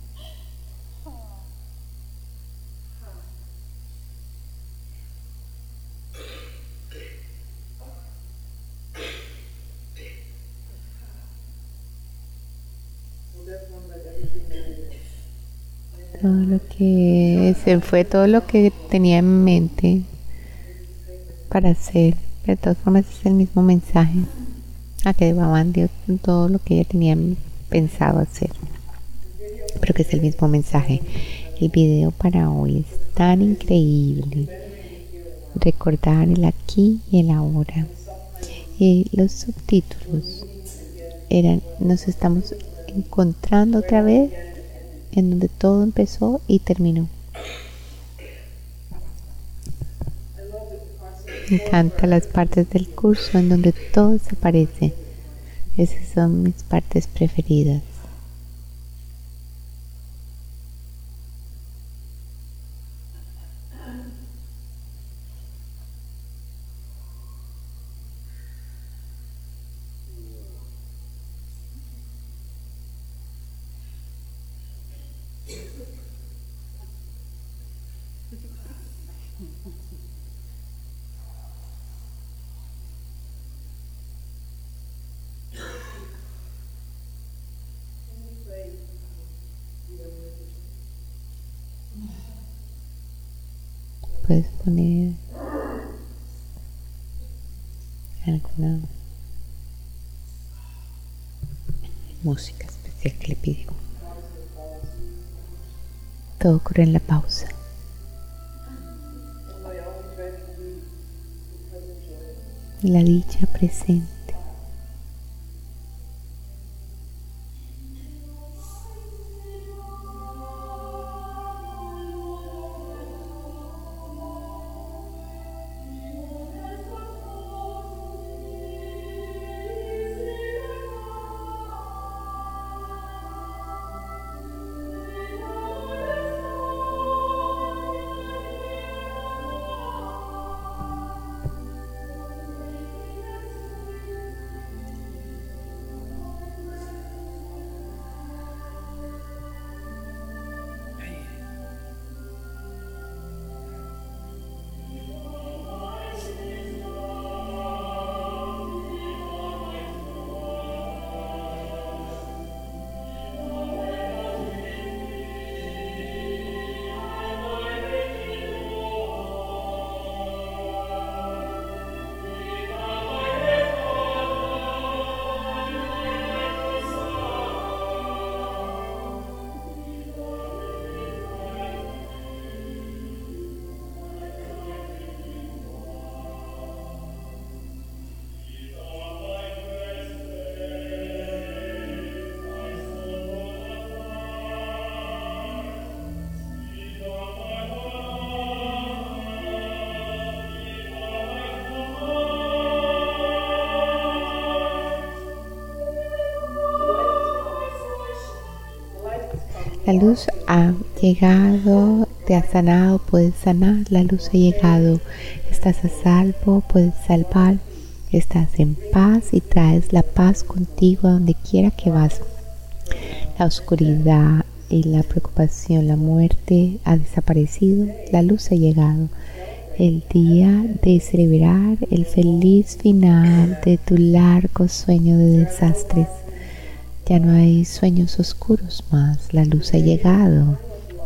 Todo lo que se fue, todo lo que tenía en mente para hacer. De todas formas es el mismo mensaje. A que Bhagavan dio todo lo que ella tenía pensado hacer. Pero que es el mismo mensaje. El video para hoy es tan increíble. Recordar el aquí y el ahora. Y los subtítulos eran: nos estamos encontrando otra vez en donde todo empezó y terminó. Me encantan las partes del curso en donde todo desaparece. Esas son mis partes preferidas. Puedes poner alguna música especial que le pide. Todo ocurre en la pausa. La dicha presente. La luz ha llegado, te ha sanado, puedes sanar, la luz ha llegado, estás a salvo, puedes salvar, estás en paz y traes la paz contigo a donde quiera que vas. La oscuridad y la preocupación, la muerte ha desaparecido, la luz ha llegado. El día de celebrar el feliz final de tu largo sueño de desastres. Ya no hay sueños oscuros más, la luz ha llegado.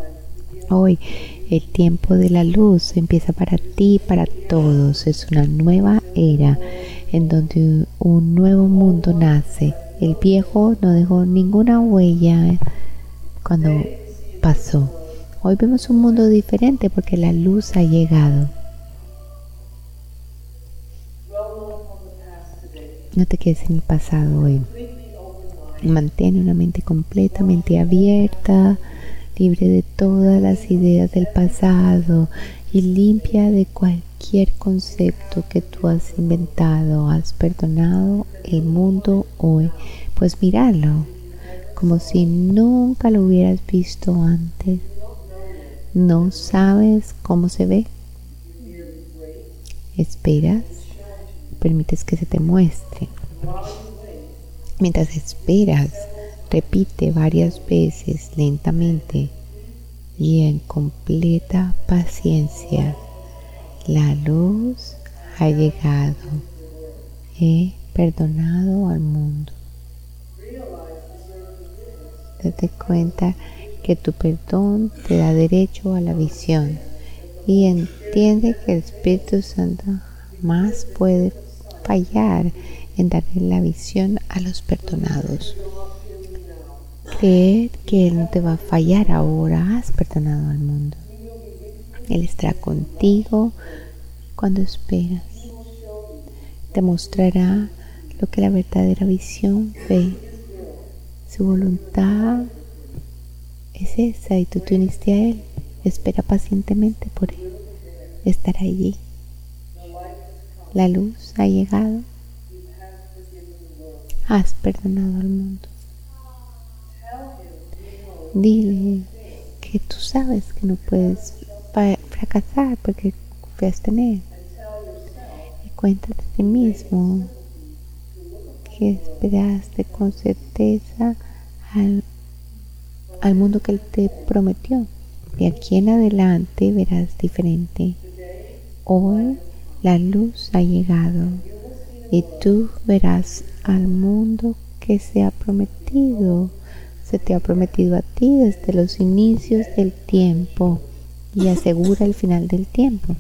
Hoy el tiempo de la luz empieza para ti y para todos. Es una nueva era en donde un nuevo mundo nace. El viejo no dejó ninguna huella cuando pasó. Hoy vemos un mundo diferente porque la luz ha llegado. No te quedes en el pasado hoy. Mantén una mente completamente abierta, libre de todas las ideas del pasado y limpia de cualquier concepto que tú has inventado. Has perdonado el mundo hoy. Pues míralo como si nunca lo hubieras visto antes. No sabes cómo se ve. Esperas, permites que se te muestre. Mientras esperas, repite varias veces lentamente y en completa paciencia. La luz ha llegado. He perdonado al mundo. Date cuenta que tu perdón te da derecho a la visión y entiende que el Espíritu Santo jamás puede fallar en darle la visión a los perdonados. Creer que Él no te va a fallar ahora. Has perdonado al mundo. Él estará contigo cuando esperas. Te mostrará lo que la verdadera visión ve. Su voluntad es esa y tú te uniste a Él. Espera pacientemente por Él. Estará allí. La luz ha llegado. Has perdonado al mundo. Dile que tú sabes que no puedes fracasar porque confiaste en Él. Y cuéntate a ti mismo que esperaste con certeza al mundo que Él te prometió. De aquí en adelante verás diferente. Hoy la luz ha llegado y tú verás al mundo que se ha prometido. Se te ha prometido a ti desde los inicios del tiempo y asegura el final del tiempo.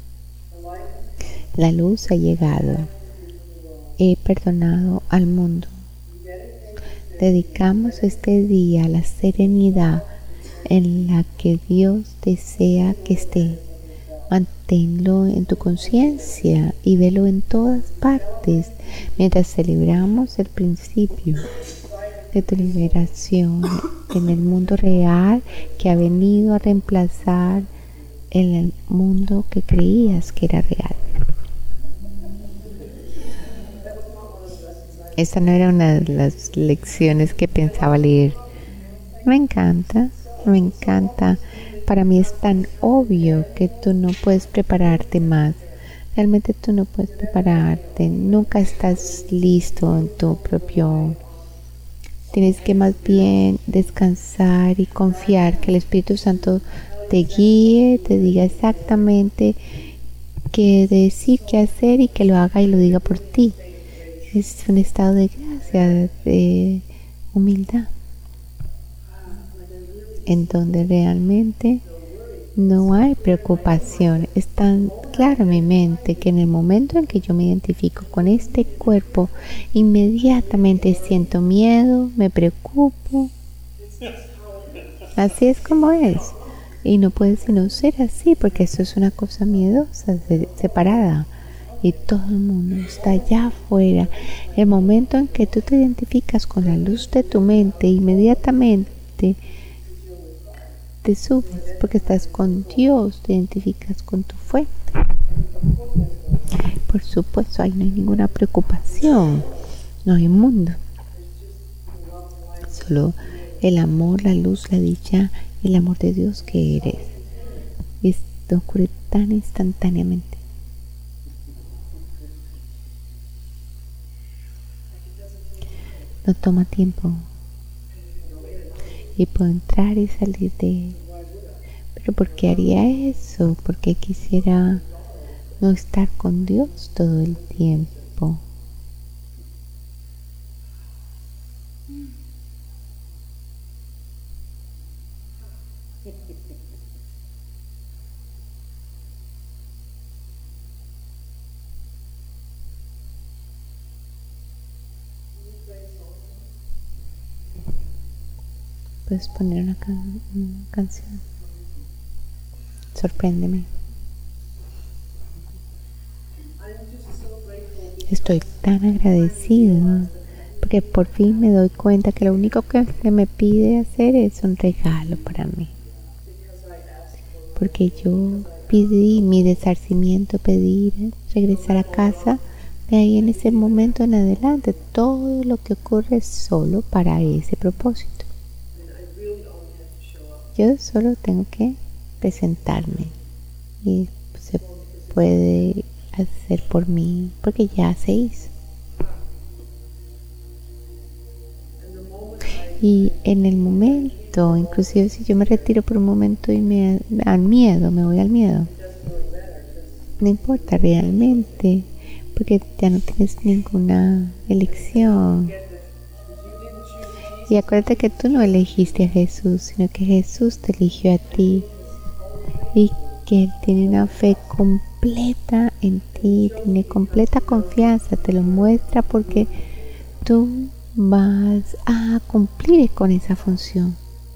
La luz ha llegado. He perdonado al mundo. Dedicamos este día a la serenidad en la que Dios desea que esté. Manténlo en tu conciencia y velo en todas partes mientras celebramos el principio de tu liberación en el mundo real que ha venido a reemplazar el mundo que creías que era real. Esta no era una de las lecciones que pensaba leer. Me encanta. Para mí es tan obvio que tú no puedes prepararte más. Realmente tú no puedes prepararte. Nunca estás listo en tu propio. Tienes que más bien descansar y confiar que el Espíritu Santo te guíe, te diga exactamente qué decir, qué hacer y que lo haga y lo diga por ti. Es un estado de gracia, de humildad, en donde realmente no hay preocupación. Es tan claro en mi mente que en el momento en que yo me identifico con este cuerpo, inmediatamente siento miedo, me preocupo. Así es como es. Y no puede sino ser así, porque eso es una cosa miedosa, separada. Y todo el mundo está allá afuera. El momento en que tú te identificas con la luz de tu mente, inmediatamente te subes, porque estás con Dios, te identificas con tu fuente. Por supuesto, ahí no hay ninguna preocupación, no hay mundo. Solo el amor, la luz, la dicha y el amor de Dios que eres. Y esto ocurre tan instantáneamente. No toma tiempo. Y puedo entrar y salir de él. Pero ¿por qué haría eso? Porque quisiera no estar con Dios todo el tiempo. Puedes poner una canción. Sorpréndeme. Estoy tan agradecido porque por fin me doy cuenta que lo único que se me pide hacer es un regalo para mí. Porque yo pedí mi resarcimiento, pedir regresar a casa. De ahí en ese momento en adelante, todo lo que ocurre es solo para ese propósito. Yo solo tengo que presentarme y se puede hacer por mí porque ya se hizo. Y en el momento, inclusive si yo me retiro por un momento y me voy al miedo, no importa realmente, porque ya no tienes ninguna elección. Y acuérdate que tú no elegiste a Jesús, sino que Jesús te eligió a ti. Y que Él tiene una fe completa en ti, tiene completa confianza, te lo muestra porque tú vas a cumplir con esa función.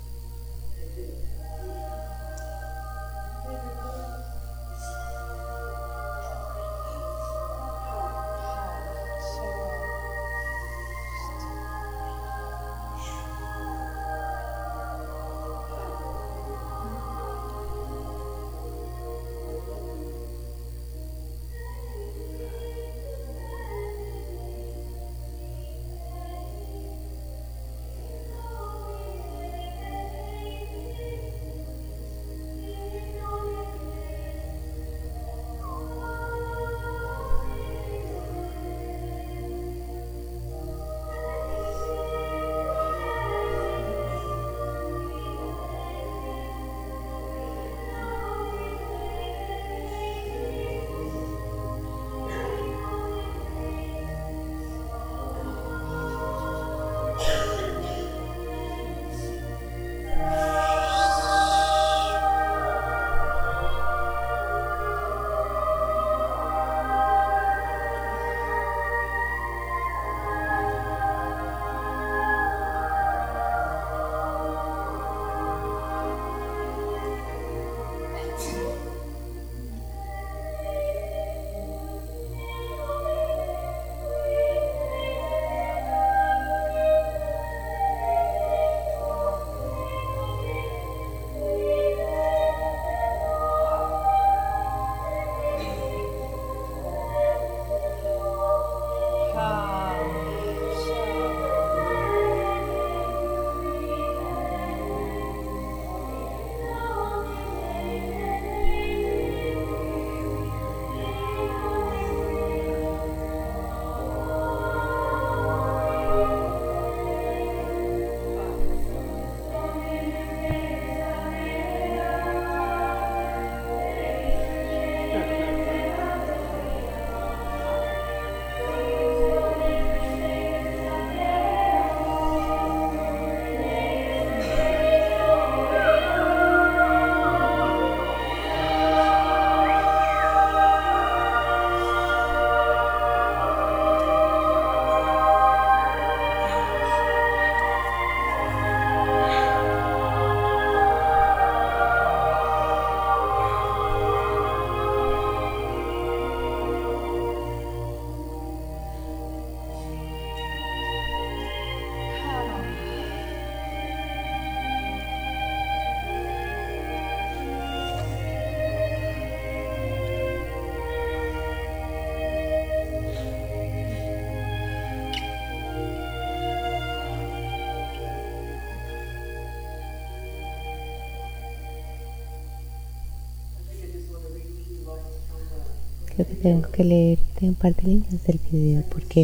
Creo que tengo que leerte un par de líneas del video porque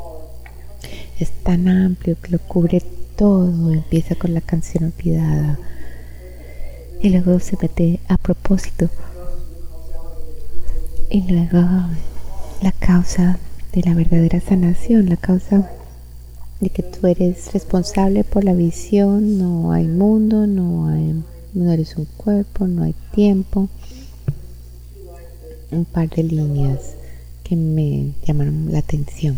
es tan amplio que lo cubre todo. Empieza con la canción olvidada y luego se mete a propósito y luego la causa de la verdadera sanación, la causa de que tú eres responsable por la visión. No hay mundo, no eres un cuerpo, no hay tiempo. Un par de líneas que me llamaron la atención.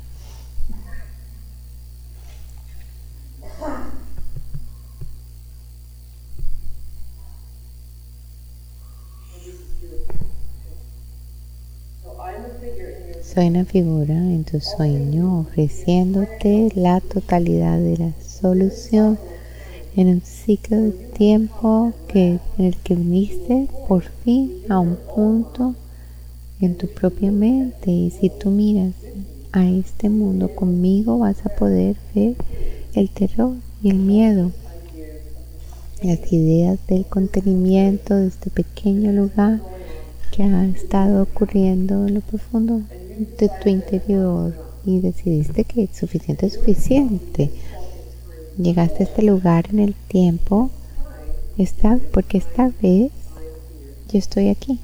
Soy una figura en tu sueño ofreciéndote la totalidad de la solución en un ciclo de tiempo en el que viniste por fin a un punto en tu propia mente. Y si tú miras a este mundo conmigo, vas a poder ver el terror y el miedo, las ideas del contenimiento de este pequeño lugar que ha estado ocurriendo en lo profundo de tu interior, y decidiste que es suficiente. Llegaste a este lugar en el tiempo, porque esta vez yo estoy aquí.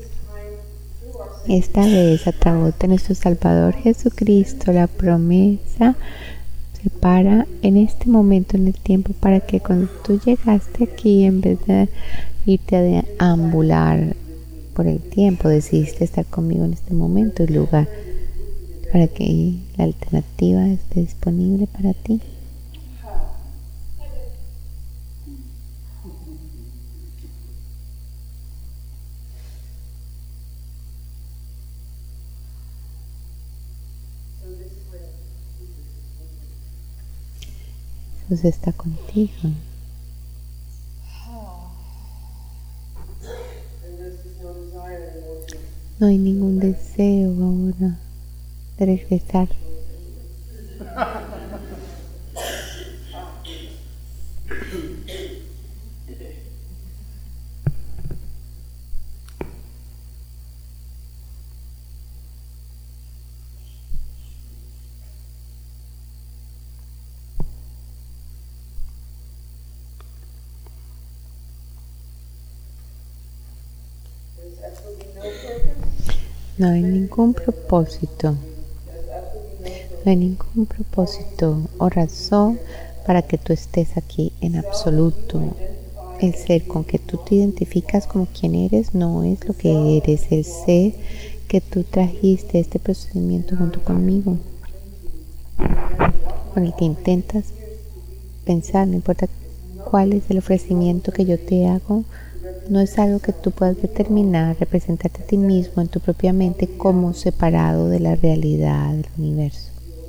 Esta vez, a través de nuestro Salvador Jesucristo, la promesa se para en este momento en el tiempo para que cuando tú llegaste aquí, en vez de irte a deambular por el tiempo, decidiste estar conmigo en este momento y lugar, para que la alternativa esté disponible para ti. Jesús está contigo. No hay ningún deseo ahora de regresar. No hay ningún propósito. No hay ningún propósito o razón para que tú estés aquí en absoluto. El ser con que tú te identificas como quien eres no es lo que eres. El ser que tú trajiste este procedimiento junto conmigo, con el que intentas pensar, no importa cuál es el ofrecimiento que yo te hago, no es algo que tú puedas determinar, representarte a ti mismo en tu propia mente como separado de la realidad del universo.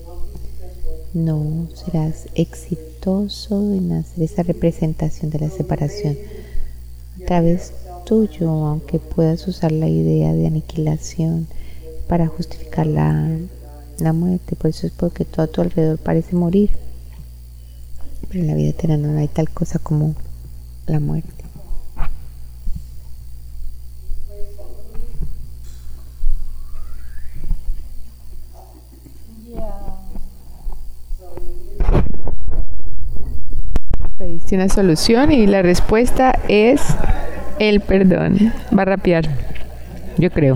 No serás exitoso en hacer esa representación de la separación a través tuyo, aunque puedas usar la idea de aniquilación para justificar la muerte. Por eso es porque todo a tu alrededor parece morir, pero en la vida eterna no hay tal cosa como la muerte. Pediste una solución y la respuesta es el perdón. Va a rapear, yo creo.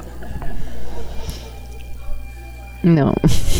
No.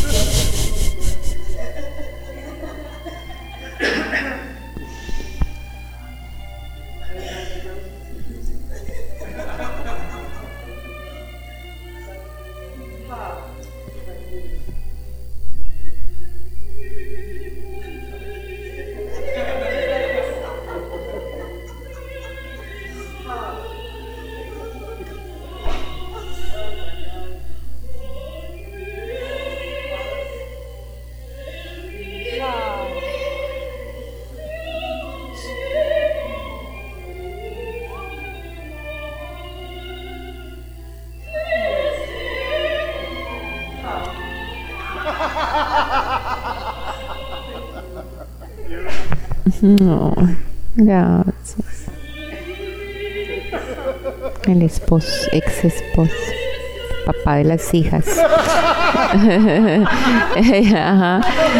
No, gracias. El esposo, ex esposo, papá de las hijas. Ajá.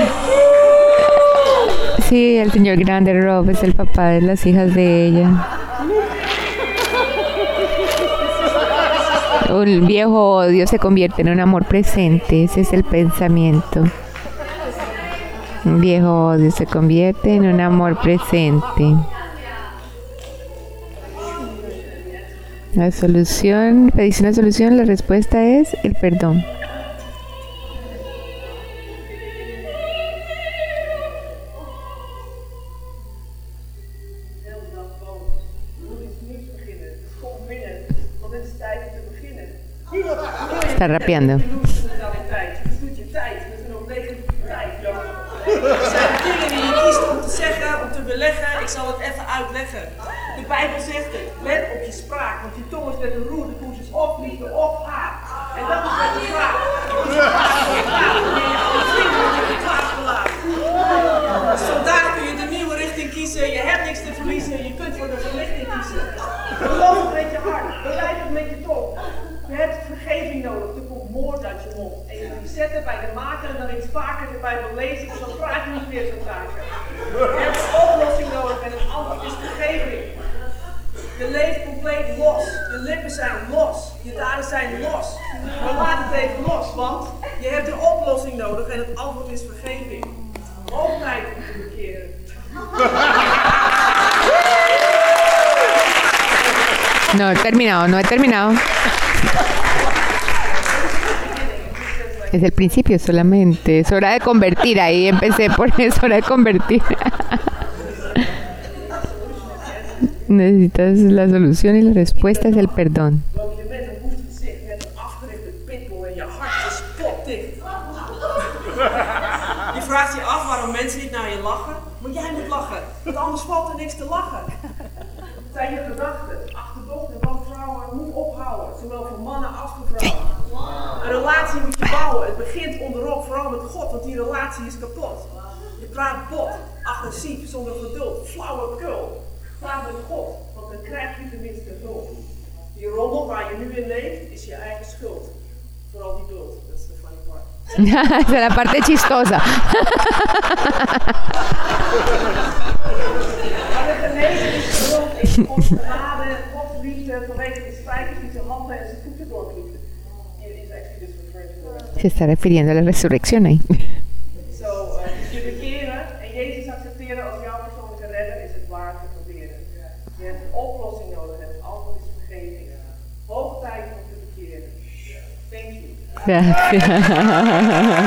Sí, el señor grande Rob es el papá de las hijas de ella. Un viejo odio se convierte en un amor presente, ese es el pensamiento. Un viejo odio se convierte en un amor presente. La solución, pediste una solución, la respuesta es el perdón. Está rapeando. Er zijn dingen die je kiest om te zeggen, om te beleggen. Ik zal het even uitleggen. De Bijbel zegt, let op je spraak, want je tong is met een roer, de koers is of liefde of haat. En dat is met de vraag. Als je praat, wanneer je alle vrienden in je klaar verlaat. Dus vandaag kun je de nieuwe richting kiezen, je hebt niks te verliezen, je kunt voor de verlichting kiezen. Geloof het met je hart, beleid het met je tong. Je hebt vergeten. vergeving nodig. Er komt moord uit je mond. En je moet die zetten bij de maker en dan iets vaker de Bijbel lezen, dus dan praat je niet meer zo vaak. Je hebt een oplossing nodig en het antwoord is vergeving. Je leeft compleet los. Je lippen zijn los. Je daden zijn los. Maar laat het even los, want je hebt een oplossing nodig en het antwoord is vergeving. Hoog tijd om te bekeren. No he terminado. Es el principio solamente. Es hora de convertir. Ahí empecé por es hora de convertir. Necesitas la solución y la respuesta es el perdón. Want je bent een woest gezicht met een afgerichte pitbull en je hart is spotdicht. Je vraagt je af waarom mensen niet naar je lachen, maar jij moet lachen, want anders valt er niks te lachen. Het zijn je gedachten. Achterdochten van vrouwen moet ophouden, zowel voor mannen als voor vrouwen. Een relatie moet je bouwen. Het begint onderop, vooral met God, want die relatie is kapot. Je praat bot, agressief, zonder geduld, flauwekul. Praat met God, want dan krijg je tenminste hulp. Die rommel waar je nu in leeft, is je eigen schuld. Vooral die bult, dat is de funny part. Esa es la parte chistosa. Maar de genezenisgrond is Gods genade, Gods liefde, vanwege de spijkers die zijn handen en zijn voeten doorkliefden. Is actually just referring to the Se está refiriendo a la resurrección ahí. Zo, je bekeren en Jezus accepteren als jouw persoonlijke redder is het waard te proberen. Je hebt een oplossing nodig en het antwoord is vergeving. Hoog tijd om te bekeren. Thank you. Gracias.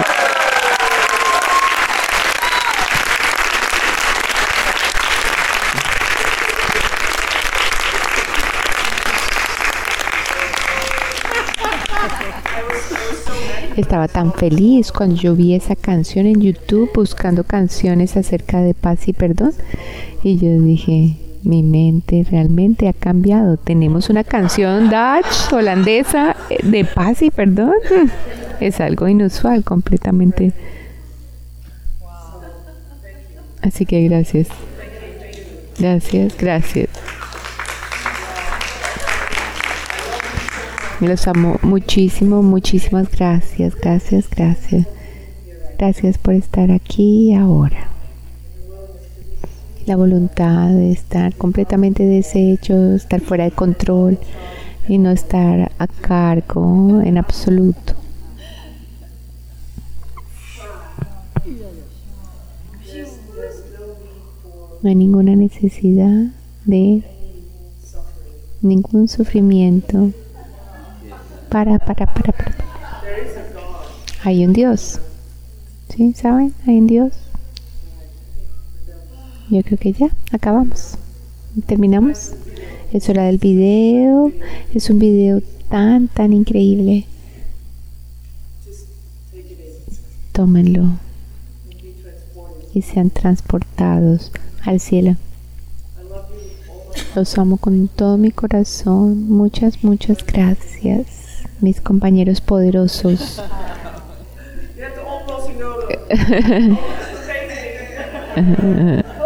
Estaba tan feliz cuando yo vi esa canción en YouTube buscando canciones acerca de paz y perdón y yo dije, mi mente realmente ha cambiado. Tenemos una canción Dutch, holandesa, de paz y perdón. Es algo inusual completamente. Así que gracias. Gracias. Me los amo muchísimo, muchísimas gracias. Gracias por estar aquí y ahora. La voluntad de estar completamente deshecho, estar fuera de control y no estar a cargo en absoluto. No hay ninguna necesidad de ningún sufrimiento. Para. Hay un Dios. ¿Sí? ¿Saben? Hay un Dios. Yo creo que ya acabamos. Terminamos. Es hora del video. Es un video tan increíble. Tómenlo y sean transportados al cielo. Los amo con todo mi corazón. Muchas gracias, mis compañeros poderosos. Je hebt de oplossing nodig.